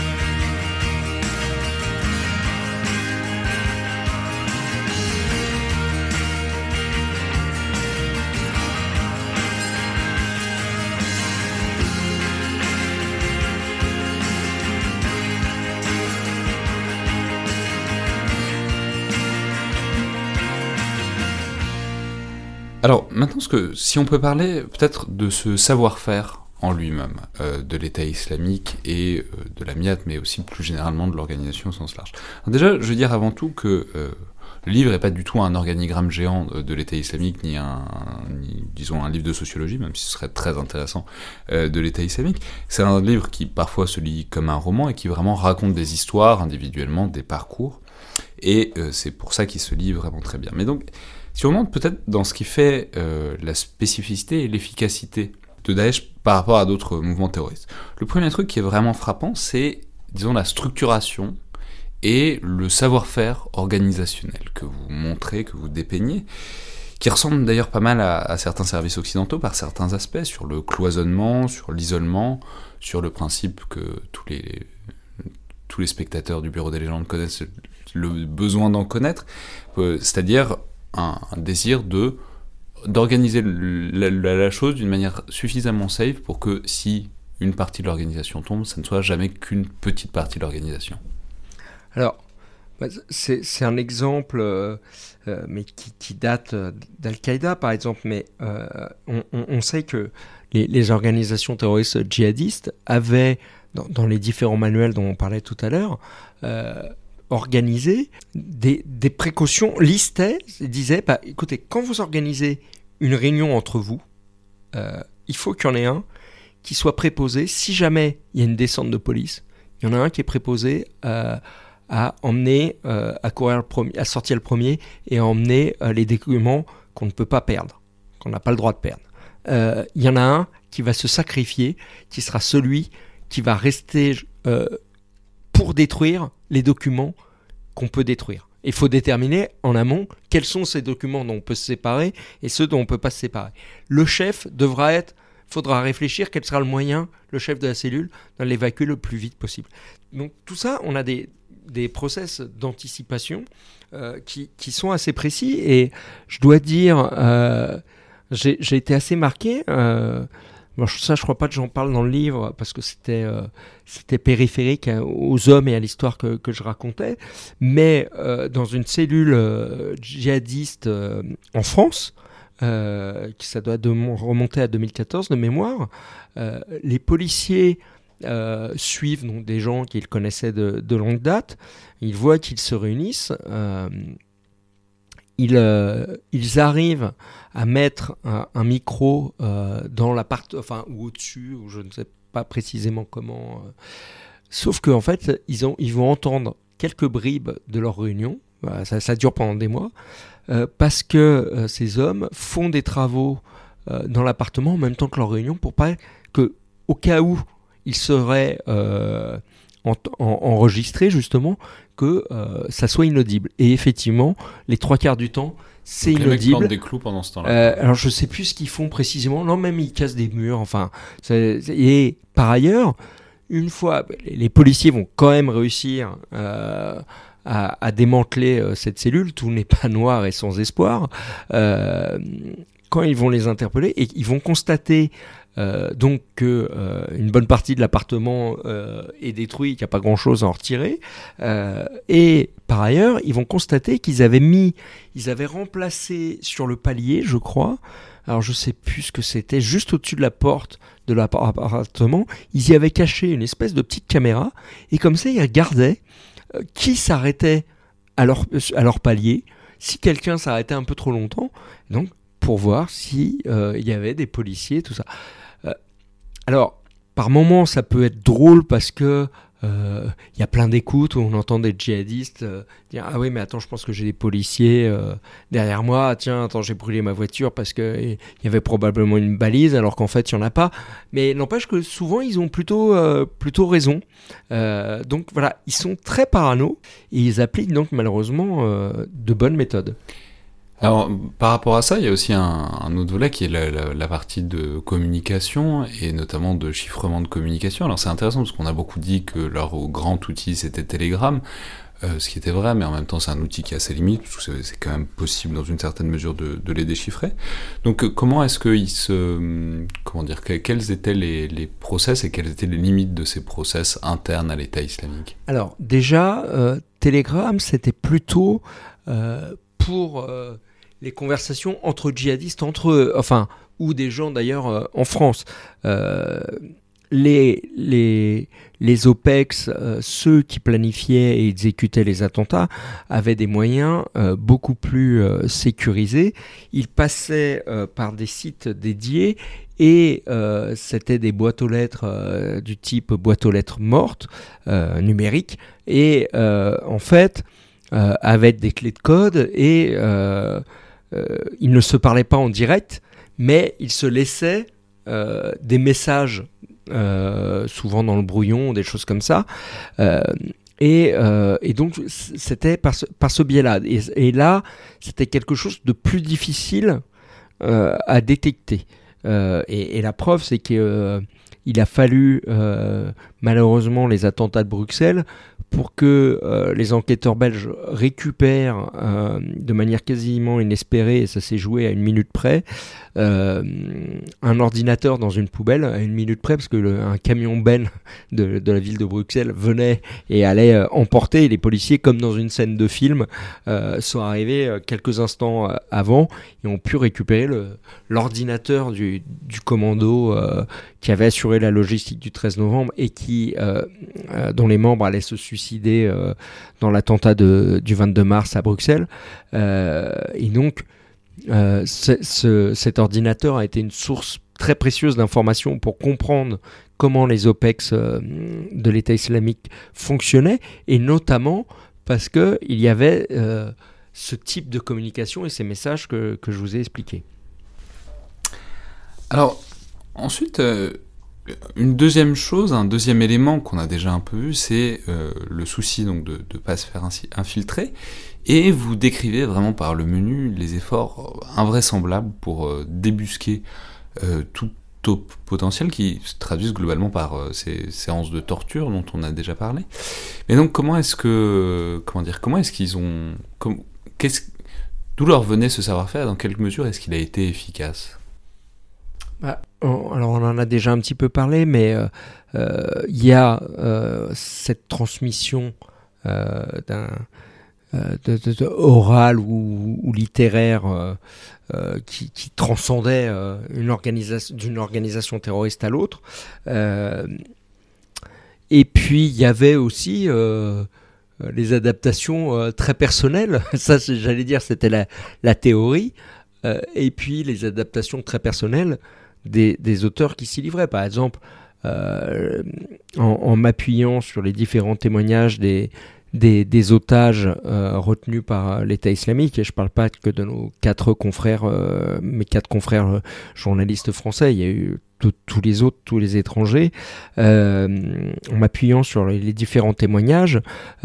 Speaker 1: Alors, maintenant, si on peut parler peut-être de ce savoir-faire en lui-même, de l'État islamique et de l'AMIAT, mais aussi plus généralement de l'organisation au sens large. Alors déjà, je veux dire avant tout que le livre n'est pas du tout un organigramme géant de l'État islamique, ni disons un livre de sociologie, même si ce serait très intéressant, de l'État islamique. C'est un livre qui parfois se lit comme un roman et qui vraiment raconte des histoires individuellement, des parcours, et c'est pour ça qu'il se lit vraiment très bien. Mais donc, si on monte peut-être dans ce qui fait la spécificité et l'efficacité de Daesh par rapport à d'autres mouvements terroristes. Le premier truc qui est vraiment frappant, c'est, disons, la structuration et le savoir-faire organisationnel que vous montrez, que vous dépeignez, qui ressemble d'ailleurs pas mal à certains services occidentaux par certains aspects, sur le cloisonnement, sur l'isolement, sur le principe que tous les spectateurs du Bureau des légendes connaissent le besoin d'en connaître, c'est-à-dire un désir d'organiser la chose d'une manière suffisamment safe pour que si une partie de l'organisation tombe, ça ne soit jamais qu'une petite partie de l'organisation.
Speaker 3: Alors, c'est un exemple mais qui date d'Al-Qaïda, par exemple, mais on sait que les organisations terroristes djihadistes avaient, dans les différents manuels dont on parlait tout à l'heure, organisé des précautions, listaient, disaient, écoutez, quand vous organisez une réunion entre vous, il faut qu'il y en ait un qui soit préposé, si jamais il y a une descente de police, il y en a un qui est préposé à emmener, à sortir le premier et à emmener les documents qu'on ne peut pas perdre, qu'on n'a pas le droit de perdre. Il y en a un qui va se sacrifier, qui sera celui qui va rester pour détruire les documents qu'on peut détruire. Il faut déterminer en amont quels sont ces documents dont on peut se séparer et ceux dont on ne peut pas se séparer. Le chef faudra réfléchir quel sera le moyen, le chef de la cellule, de l'évacuer le plus vite possible. Donc tout ça, on a des process d'anticipation qui sont assez précis, et je dois dire, j'ai été assez marqué. Ça, je crois pas que j'en parle dans le livre parce que c'était périphérique aux hommes et à l'histoire que je racontais, mais dans une cellule djihadiste en France, ça doit remonter à 2014 de mémoire, les policiers suivent donc des gens qu'ils connaissaient de longue date. Ils voient qu'ils se réunissent, ils arrivent à mettre un micro dans l'appart, ou au-dessus, ou je ne sais pas précisément comment, sauf qu'en fait ils vont entendre quelques bribes de leur réunion. Ça dure pendant des mois, parce que ces hommes font des travaux dans l'appartement en même temps que leur réunion, pour pas que, au cas où ils seraient enregistrés, justement, que ça soit inaudible. Et effectivement, les 3/4 du temps, c'est
Speaker 1: donc
Speaker 3: inaudible.
Speaker 1: Les mecs plantent des clous pendant ce temps-là.
Speaker 3: Alors je sais plus ce qu'ils font précisément. Non, même ils cassent des murs. Et par ailleurs, une fois, les policiers vont quand même réussir à démanteler cette cellule. Tout n'est pas noir et sans espoir. Quand ils vont les interpeller, et ils vont constater donc que une bonne partie de l'appartement est détruit, qu'il n'y a pas grand-chose à en retirer, et par ailleurs ils vont constater qu'ils avaient remplacé sur le palier, je crois, alors je sais plus ce que c'était, juste au-dessus de la porte de l'appartement, ils y avaient caché une espèce de petite caméra, et comme ça ils regardaient qui s'arrêtait à leur palier, si quelqu'un s'arrêtait un peu trop longtemps, donc pour voir si y avait des policiers, tout ça. Alors, par moments, ça peut être drôle parce que y a plein d'écoutes où on entend des djihadistes dire « Ah oui, mais attends, je pense que j'ai des policiers derrière moi. Tiens, attends, j'ai brûlé ma voiture parce qu'il y avait probablement une balise, alors qu'en fait, il n'y en a pas. » Mais n'empêche que souvent, ils ont plutôt raison. Donc voilà, ils sont très parano et ils appliquent donc malheureusement de bonnes méthodes.
Speaker 1: Alors, par rapport à ça, il y a aussi un autre volet qui est la partie de communication, et notamment de chiffrement de communication. Alors c'est intéressant parce qu'on a beaucoup dit que leur grand outil c'était Telegram, ce qui était vrai, mais en même temps c'est un outil qui a ses limites, parce que c'est quand même possible dans une certaine mesure de les déchiffrer. Donc comment est-ce quels étaient les process et quelles étaient les limites de ces process internes à l'État islamique ?
Speaker 3: Alors déjà, Telegram c'était plutôt pour les conversations entre djihadistes, entre eux, ou des gens d'ailleurs en France. Les OPEX, ceux qui planifiaient et exécutaient les attentats, avaient des moyens beaucoup plus sécurisés. Ils passaient par des sites dédiés, et c'était des boîtes aux lettres du type boîte aux lettres mortes, numériques, et en fait, avec des clés de code, et ils ne se parlaient pas en direct, mais ils se laissaient des messages, souvent dans le brouillon, des choses comme ça, Et donc, c'était par ce biais-là. Et là, c'était quelque chose de plus difficile à détecter. Et la preuve, c'est qu'il a fallu, malheureusement, les attentats de Bruxelles pour que les enquêteurs belges récupèrent de manière quasiment inespérée, et ça s'est joué à une minute près, un ordinateur dans une poubelle, à une minute près, parce que un camion Ben de la ville de Bruxelles venait et allait emporter, et les policiers, comme dans une scène de film, sont arrivés quelques instants avant et ont pu récupérer l'ordinateur du commando qui avait assuré la logistique du 13 novembre et dont les membres allaient se suicider dans l'attentat du 22 mars à Bruxelles. Et donc, cet ordinateur a été une source très précieuse d'informations pour comprendre comment les OPEX de l'État islamique fonctionnaient, et notamment parce qu'il y avait ce type de communication et ces messages que je vous ai expliqués.
Speaker 1: Alors, ensuite, une deuxième chose, un deuxième élément qu'on a déjà un peu vu, c'est le souci donc de ne pas se faire infiltrer. Et vous décrivez vraiment par le menu les efforts invraisemblables pour débusquer tout taupe potentiel qui se traduisent globalement par ces séances de torture dont on a déjà parlé. Mais donc comment est-ce qu'ils ont... D'où leur venait ce savoir-faire? Dans quelle mesure est-ce qu'il a été efficace?
Speaker 3: Alors on en a déjà un petit peu parlé, mais il y a cette transmission orale ou littéraire qui transcendait d'une organisation terroriste à l'autre. Et puis il y avait aussi les adaptations très personnelles. Ça, j'allais dire, c'était la théorie. Et puis les adaptations très personnelles des auteurs qui s'y livraient. Par exemple, en m'appuyant sur les différents témoignages des otages retenus par l'État islamique, et je ne parle pas que de nos mes quatre confrères journalistes français, il y a eu tous les étrangers, en m'appuyant sur les différents témoignages,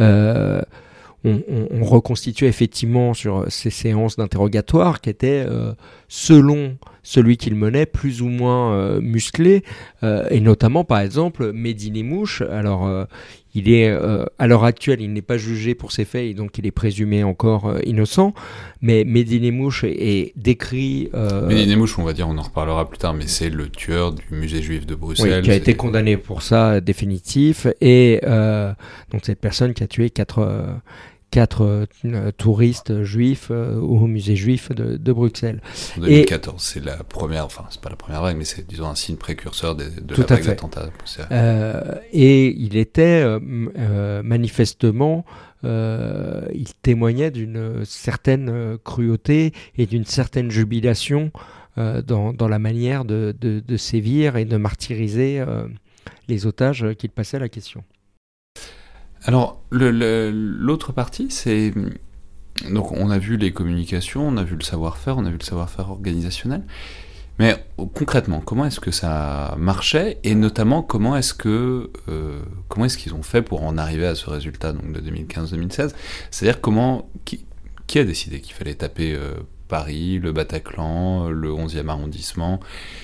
Speaker 3: on reconstituait effectivement sur ces séances d'interrogatoire qui étaient, selon celui qu'il menait, plus ou moins musclés, et notamment par exemple Mehdi Nemmouche. Alors il est à l'heure actuelle, il n'est pas jugé pour ses faits et donc il est présumé encore innocent, mais Mehdi Nemmouche est décrit...
Speaker 1: Mehdi Nemmouche, on va dire, on en reparlera plus tard, mais c'est le tueur du musée juif de Bruxelles.
Speaker 3: Oui, qui a été condamné pour ça, définitif, et donc cette personne qui a tué quatre touristes juifs au musée juif de Bruxelles.
Speaker 1: En 2014, c'est la première, enfin c'est pas la première vague, mais c'est, disons, un signe précurseur de la vague d'attentats.
Speaker 3: Et il était manifestement, il témoignait d'une certaine cruauté et d'une certaine jubilation dans la manière de sévir et de martyriser les otages qu'il passait à la question.
Speaker 1: Alors, l'autre partie, c'est... Donc, on a vu les communications, on a vu le savoir-faire, on a vu le savoir-faire organisationnel. Mais concrètement, comment est-ce que ça marchait? Et notamment, comment est-ce qu'ils ont fait pour en arriver à ce résultat donc, de 2015-2016? C'est-à-dire, qui a décidé qu'il fallait taper Paris, le Bataclan, le 11e arrondissement?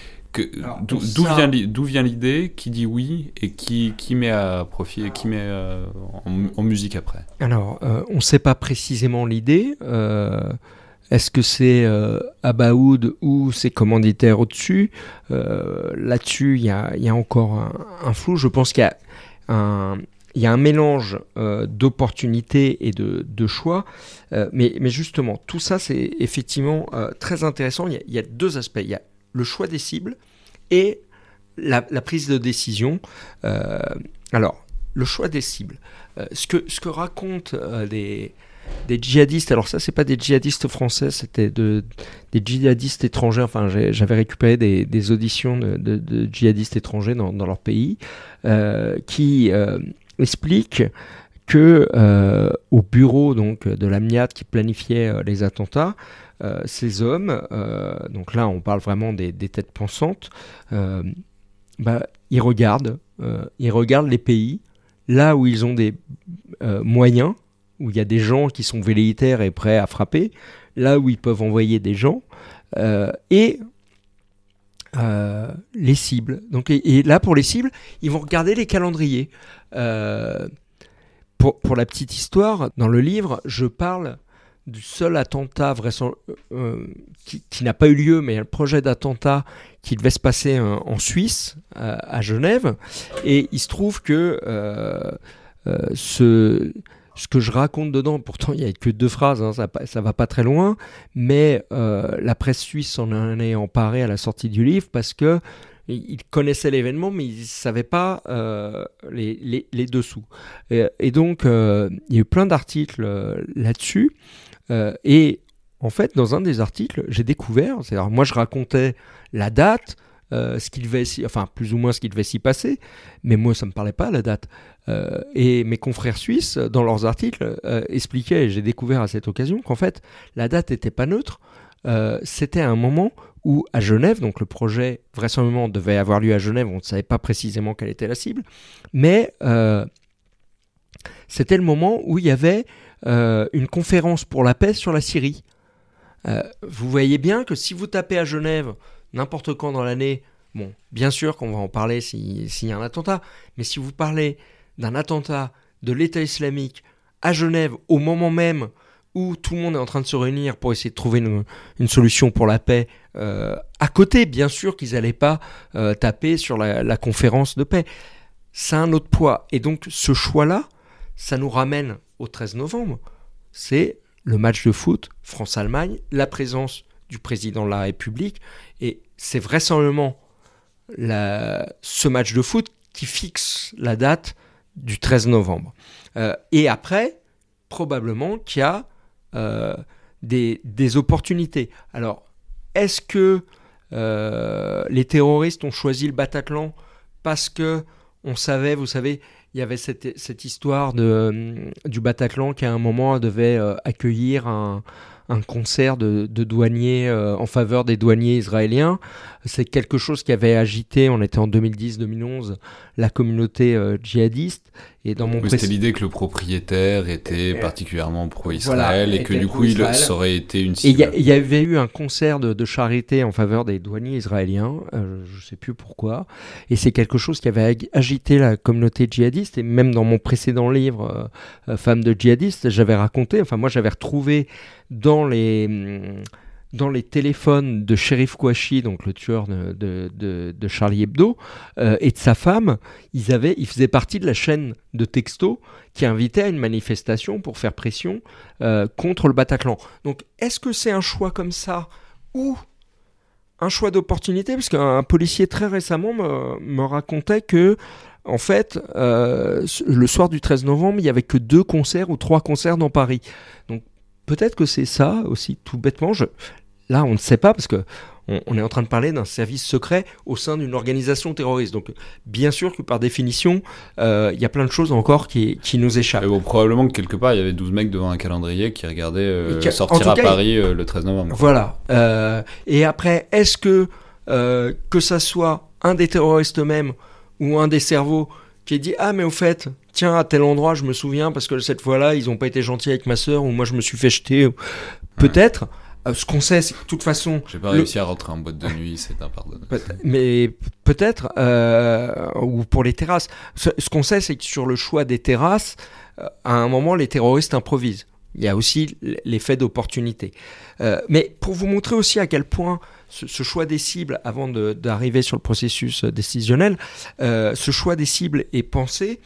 Speaker 1: D'où vient l'idée, qui dit oui et qui met à profit, qui met en musique après? Alors,
Speaker 3: on ne sait pas précisément l'idée. Est-ce que c'est Abaoud ou ses commanditaires au-dessus? Là-dessus, il y a encore un flou. Je pense qu'il y a un mélange d'opportunités et de choix. Mais justement, tout ça, c'est effectivement très intéressant. Il y a deux aspects. Il y a le choix des cibles et la prise de décision. Alors, le choix des cibles. Ce que racontent des djihadistes, alors ça, c'est pas des djihadistes français, c'était des djihadistes étrangers. Enfin, j'avais récupéré des auditions de djihadistes étrangers dans leur pays qui expliquent que au bureau donc de l'Amniat qui planifiait les attentats, ces hommes, donc là on parle vraiment des têtes pensantes, ils regardent les pays là où ils ont des moyens, où il y a des gens qui sont velléitaires et prêts à frapper, là où ils peuvent envoyer des gens, et les cibles. Donc, et là, pour les cibles, ils vont regarder les calendriers. Pour la petite histoire, dans le livre, je parle du seul attentat qui n'a pas eu lieu, mais il y a le projet d'attentat qui devait se passer en Suisse, à Genève. Et il se trouve que ce que je raconte dedans, pourtant il n'y a que 2 phrases, hein, ça va pas très loin, mais la presse suisse s'en est emparée à la sortie du livre parce que ils connaissaient l'événement, mais ils ne savaient pas les dessous. Et donc, il y a eu plein d'articles là-dessus. Et en fait, dans un des articles, j'ai découvert, c'est-à-dire moi je racontais la date, plus ou moins ce qui devait s'y passer, mais moi ça ne me parlait pas la date. Et mes confrères suisses, dans leurs articles, expliquaient, et j'ai découvert à cette occasion, qu'en fait, la date n'était pas neutre. C'était un moment où, à Genève, donc le projet vraisemblablement devait avoir lieu à Genève, on ne savait pas précisément quelle était la cible, mais c'était le moment où il y avait une conférence pour la paix sur la Syrie. Vous voyez bien que si vous tapez à Genève n'importe quand dans l'année, bon, bien sûr qu'on va en parler s'il y a un attentat, mais si vous parlez d'un attentat de l'État islamique à Genève au moment même où tout le monde est en train de se réunir pour essayer de trouver une solution pour la paix, à côté, bien sûr qu'ils n'allaient pas taper sur la conférence de paix. Ça a un autre poids. Et donc ce choix-là, ça nous ramène au 13 novembre. C'est le match de foot France-Allemagne, la présence du président de la République, et c'est vraisemblablement ce match de foot qui fixe la date du 13 novembre. Et après, probablement qu'il y a des opportunités. Alors, est-ce que les terroristes ont choisi le Bataclan parce que on savait, vous savez, il y avait cette histoire du Bataclan qui à un moment devait accueillir un concert de douaniers en faveur des douaniers israéliens. C'est quelque chose qui avait agité, on était en 2010-2011, la communauté djihadiste. Et dans mon
Speaker 1: c'était l'idée que le propriétaire était particulièrement pro-Israël, et que du coup ça aurait été une cible.
Speaker 3: Et il y avait eu un concert de charité en faveur des douaniers israéliens, je ne sais plus pourquoi, et c'est quelque chose qui avait agité la communauté djihadiste. Et même dans mon précédent livre Femmes de djihadistes, j'avais raconté, moi j'avais retrouvé dans les téléphones de Cherif Kouachi, donc le tueur de Charlie Hebdo, et de sa femme, ils faisaient partie de la chaîne de textos qui invitait à une manifestation pour faire pression contre le Bataclan. Donc, est-ce que c'est un choix comme ça ou un choix d'opportunité? Parce qu'un policier très récemment me racontait que, en fait, le soir du 13 novembre, il n'y avait que 2 concerts ou 3 concerts dans Paris. Donc, peut-être que c'est ça aussi, tout bêtement. Là, on ne sait pas, parce que on est en train de parler d'un service secret au sein d'une organisation terroriste. Donc, bien sûr que par définition, il y a plein de choses encore qui nous échappent.
Speaker 1: Et bon, probablement que quelque part, il y avait 12 mecs devant un calendrier qui regardaient sortir à Paris le 13 novembre.
Speaker 3: Voilà. Et après, est-ce que ça soit un des terroristes eux-mêmes ou un des cerveaux qui ait dit « Ah, mais au fait, tiens, à tel endroit, je me souviens, parce que cette fois-là, ils n'ont pas été gentils avec ma sœur, ou moi, je me suis fait jeter. » Peut-être. Ce qu'on sait, c'est que de toute façon...
Speaker 1: J'ai pas réussi à rentrer en boîte de nuit, c'est impardonnable.
Speaker 3: Mais peut-être, ou pour les terrasses. Ce qu'on sait, c'est que sur le choix des terrasses, à un moment, les terroristes improvisent. Il y a aussi l'effet d'opportunité. Mais pour vous montrer aussi à quel point ce choix des cibles, avant d'arriver sur le processus décisionnel, ce choix des cibles est pensé.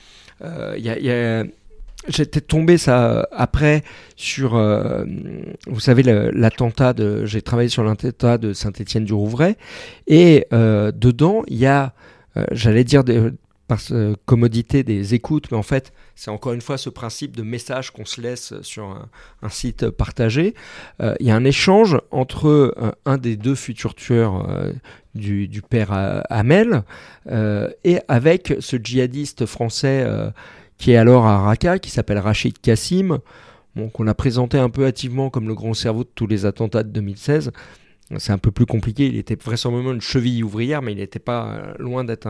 Speaker 3: J'étais tombé ça après sur, vous savez, l'attentat j'ai travaillé sur l'attentat de Saint-Étienne-du-Rouvray, et dedans il y a, j'allais dire par commodité des écoutes, mais en fait c'est encore une fois ce principe de message qu'on se laisse sur un site partagé. Il y a un échange entre un des 2 futurs tueurs du père Hamel et avec ce djihadiste français qui est alors à Raqqa, qui s'appelle Rachid Kassim, qu'on a présenté un peu hâtivement comme le grand cerveau de tous les attentats de 2016. c'est un peu plus compliqué. Il était vraisemblablement une cheville ouvrière, mais il n'était pas loin d'être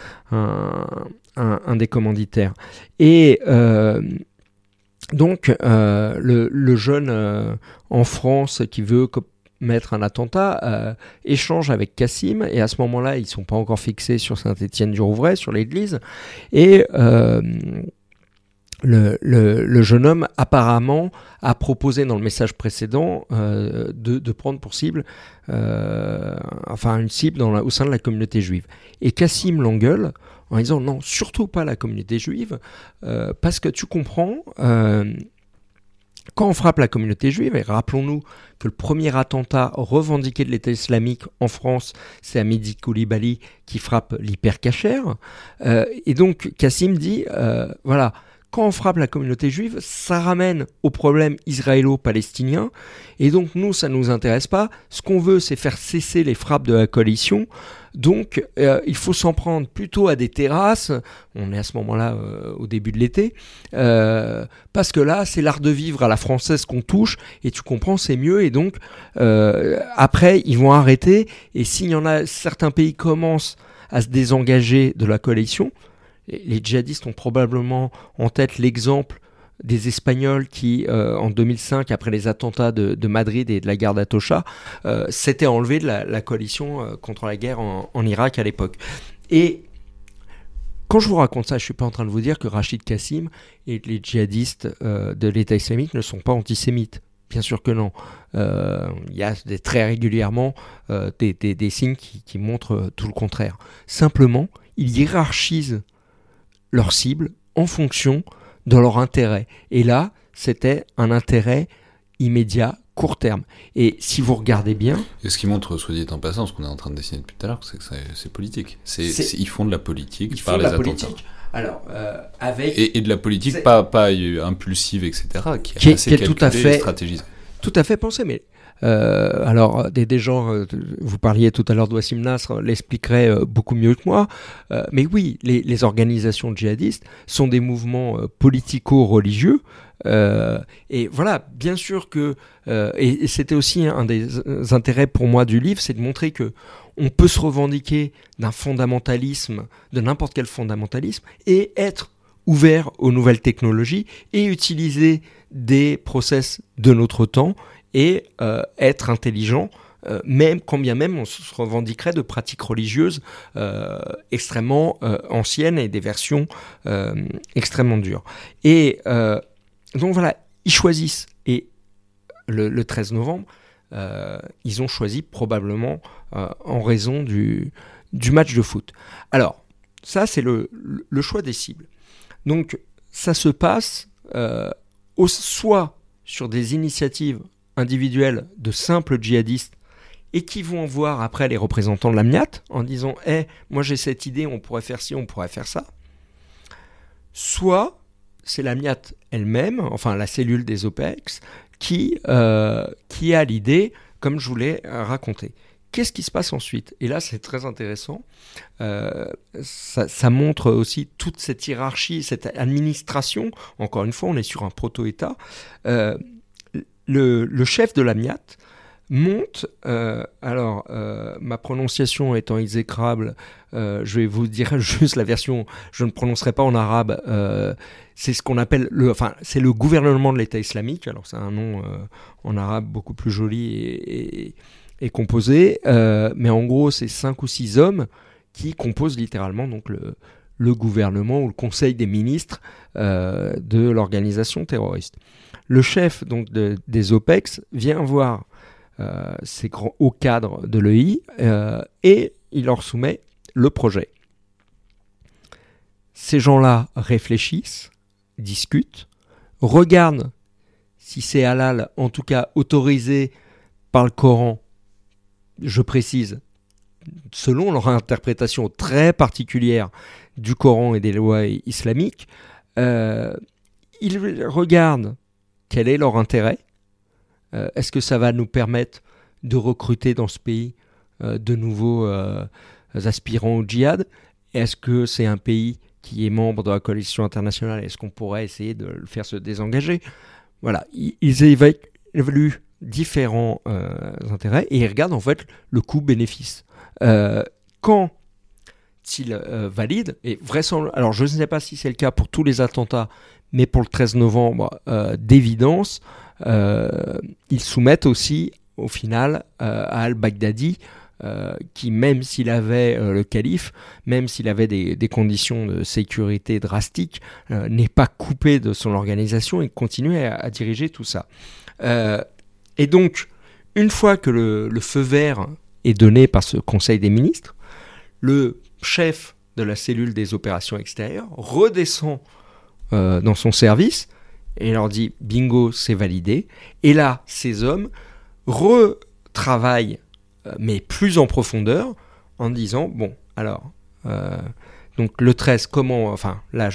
Speaker 3: un des commanditaires. Et donc, le jeune en France qui veut mettre un attentat échange avec Cassim, et à ce moment-là, ils ne sont pas encore fixés sur Saint-Étienne-du-Rouvray, sur l'église, et le jeune homme apparemment a proposé dans le message précédent de prendre pour cible une cible au sein de la communauté juive. Et Cassim l'engueule en disant non, surtout pas la communauté juive, parce que tu comprends, quand on frappe la communauté juive, et rappelons-nous que le premier attentat revendiqué de l'État islamique en France, c'est Hamidi Koulibaly qui frappe l'hypercachère, et donc Cassim dit voilà, quand on frappe la communauté juive, ça ramène au problème israélo-palestinien, et donc nous, ça ne nous intéresse pas. Ce qu'on veut, c'est faire cesser les frappes de la coalition. Donc, il faut s'en prendre plutôt à des terrasses. On est à ce moment-là au début de l'été, parce que là, c'est l'art de vivre à la française qu'on touche, et tu comprends, c'est mieux. Et donc, après, ils vont arrêter. Et s'il y en a, certains pays commencent à se désengager de la coalition. Les djihadistes ont probablement en tête l'exemple des Espagnols qui, en 2005, après les attentats de Madrid et de la guerre d'Atocha, s'étaient enlevés de la coalition contre la guerre en Irak à l'époque. Et quand je vous raconte ça, je ne suis pas en train de vous dire que Rachid Kassim et les djihadistes de l'État islamique ne sont pas antisémites. Bien sûr que non. Il y a très régulièrement des signes qui montrent tout le contraire. Simplement, ils hiérarchisent leurs cibles en fonction de leur intérêt. Et là, c'était un intérêt immédiat, court terme. Et si vous regardez bien...
Speaker 1: Et ce qui montre, soit dit en passant, ce qu'on est en train de dessiner depuis tout à l'heure, c'est que c'est politique. Ils font de la politique par les attentats.
Speaker 3: Alors, avec...
Speaker 1: Et de la politique pas impulsive, etc., qui est assez calculée et stratégisée.
Speaker 3: Tout à fait pensé, mais... des gens, vous parliez tout à l'heure de Wassim Nasr, l'expliqueraient beaucoup mieux que moi, mais oui, les organisations djihadistes sont des mouvements politico-religieux, et voilà, bien sûr que, et c'était aussi un des intérêts pour moi du livre, c'est de montrer que on peut se revendiquer d'un fondamentalisme, de n'importe quel fondamentalisme, et être ouvert aux nouvelles technologies, et utiliser des process de notre temps, et être intelligent, quand bien même on se revendiquerait de pratiques religieuses extrêmement anciennes et des versions extrêmement dures. Et donc voilà, ils choisissent. Et le 13 novembre, ils ont choisi probablement en raison du match de foot. Alors, ça c'est le choix des cibles. Donc ça se passe soit sur des initiatives individuels de simples djihadistes et qui vont voir après les représentants de l'Amniat en disant moi j'ai cette idée, on pourrait faire ci, on pourrait faire ça. Soit c'est l'Amniat elle-même, enfin la cellule des OPEX, qui a l'idée, comme je vous l'ai raconté. Qu'est-ce qui se passe ensuite ? Et là, c'est très intéressant. Ça montre aussi toute cette hiérarchie, cette administration. Encore une fois, on est sur un proto-État. Le chef de l'Amniat monte, ma prononciation étant exécrable, je vais vous dire juste la version, je ne prononcerai pas en arabe, c'est ce qu'on appelle, c'est le gouvernement de l'État islamique, alors c'est un nom en arabe beaucoup plus joli et composé, mais en gros c'est 5 ou 6 hommes qui composent littéralement donc le gouvernement ou le conseil des ministres de l'organisation terroriste. Le chef donc des OPEX vient voir ces grands hauts cadres de l'EI et il leur soumet le projet. Ces gens-là réfléchissent, discutent, regardent si c'est halal, en tout cas autorisé par le Coran, je précise, selon leur interprétation très particulière du Coran et des lois islamiques, ils regardent quel est leur intérêt. Est-ce que ça va nous permettre de recruter dans ce pays de nouveaux aspirants au djihad ? Est-ce que c'est un pays qui est membre de la coalition internationale ? Est-ce qu'on pourrait essayer de le faire se désengager ? Voilà, ils évaluent différents intérêts et il regarde en fait le coût-bénéfice. Quand il valide, et vraisemblablement, alors je ne sais pas si c'est le cas pour tous les attentats, mais pour le 13 novembre, d'évidence, ils soumettent aussi au final à al-Baghdadi, qui même s'il avait le calife, même s'il avait des conditions de sécurité drastiques, n'est pas coupé de son organisation et continue à diriger tout ça. Et donc, une fois que le feu vert est donné par ce Conseil des ministres, le chef de la cellule des opérations extérieures redescend dans son service et leur dit « bingo, c'est validé ». Et là, ces hommes retravaillent, mais plus en profondeur, en disant « bon, alors, donc le 13, comment… » Enfin, là,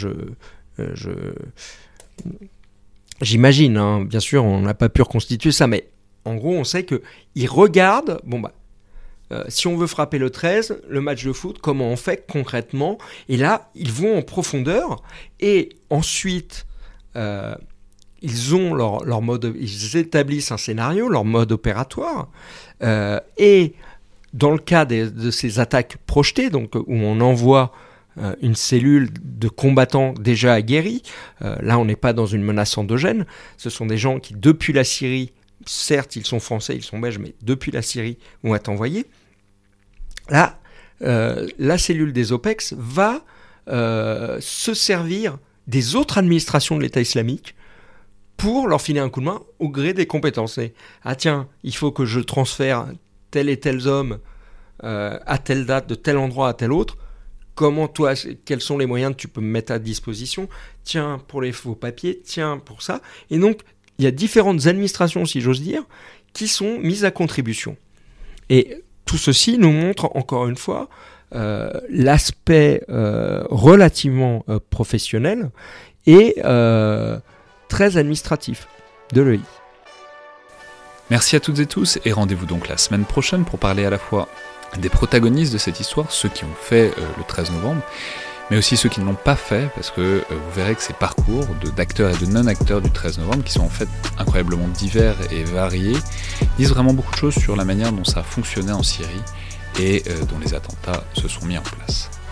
Speaker 3: j'imagine, hein, bien sûr, on n'a pas pu reconstituer ça, mais en gros, on sait qu'ils regardent… Bon, bah, si on veut frapper le 13, le match de foot, comment on fait concrètement ? Et là, ils vont en profondeur et ensuite, ils ont leur mode, ils établissent un scénario, leur mode opératoire. Et dans le cas de ces attaques projetées, donc où on envoie une cellule de combattants déjà aguerris, là on n'est pas dans une menace endogène, ce sont des gens qui depuis la Syrie, certes ils sont français, ils sont belges, mais depuis la Syrie vont être envoyés. Là, la cellule des OPEX va se servir des autres administrations de l'État islamique pour leur filer un coup de main au gré des compétences. Et, ah tiens, il faut que je transfère tel et tel homme à telle date, de tel endroit à tel autre. Comment toi, quels sont les moyens que tu peux me mettre à disposition ? Tiens, pour les faux papiers, tiens, pour ça. Et donc, il y a différentes administrations, si j'ose dire, qui sont mises à contribution. Et tout ceci nous montre, encore une fois, l'aspect relativement professionnel et très administratif de l'EI.
Speaker 2: Merci à toutes et tous et rendez-vous donc la semaine prochaine pour parler à la fois des protagonistes de cette histoire, ceux qui ont fait le 13 novembre, mais aussi ceux qui ne l'ont pas fait, parce que vous verrez que ces parcours d'acteurs et de non-acteurs du 13 novembre, qui sont en fait incroyablement divers et variés, disent vraiment beaucoup de choses sur la manière dont ça a fonctionné en Syrie et dont les attentats se sont mis en place.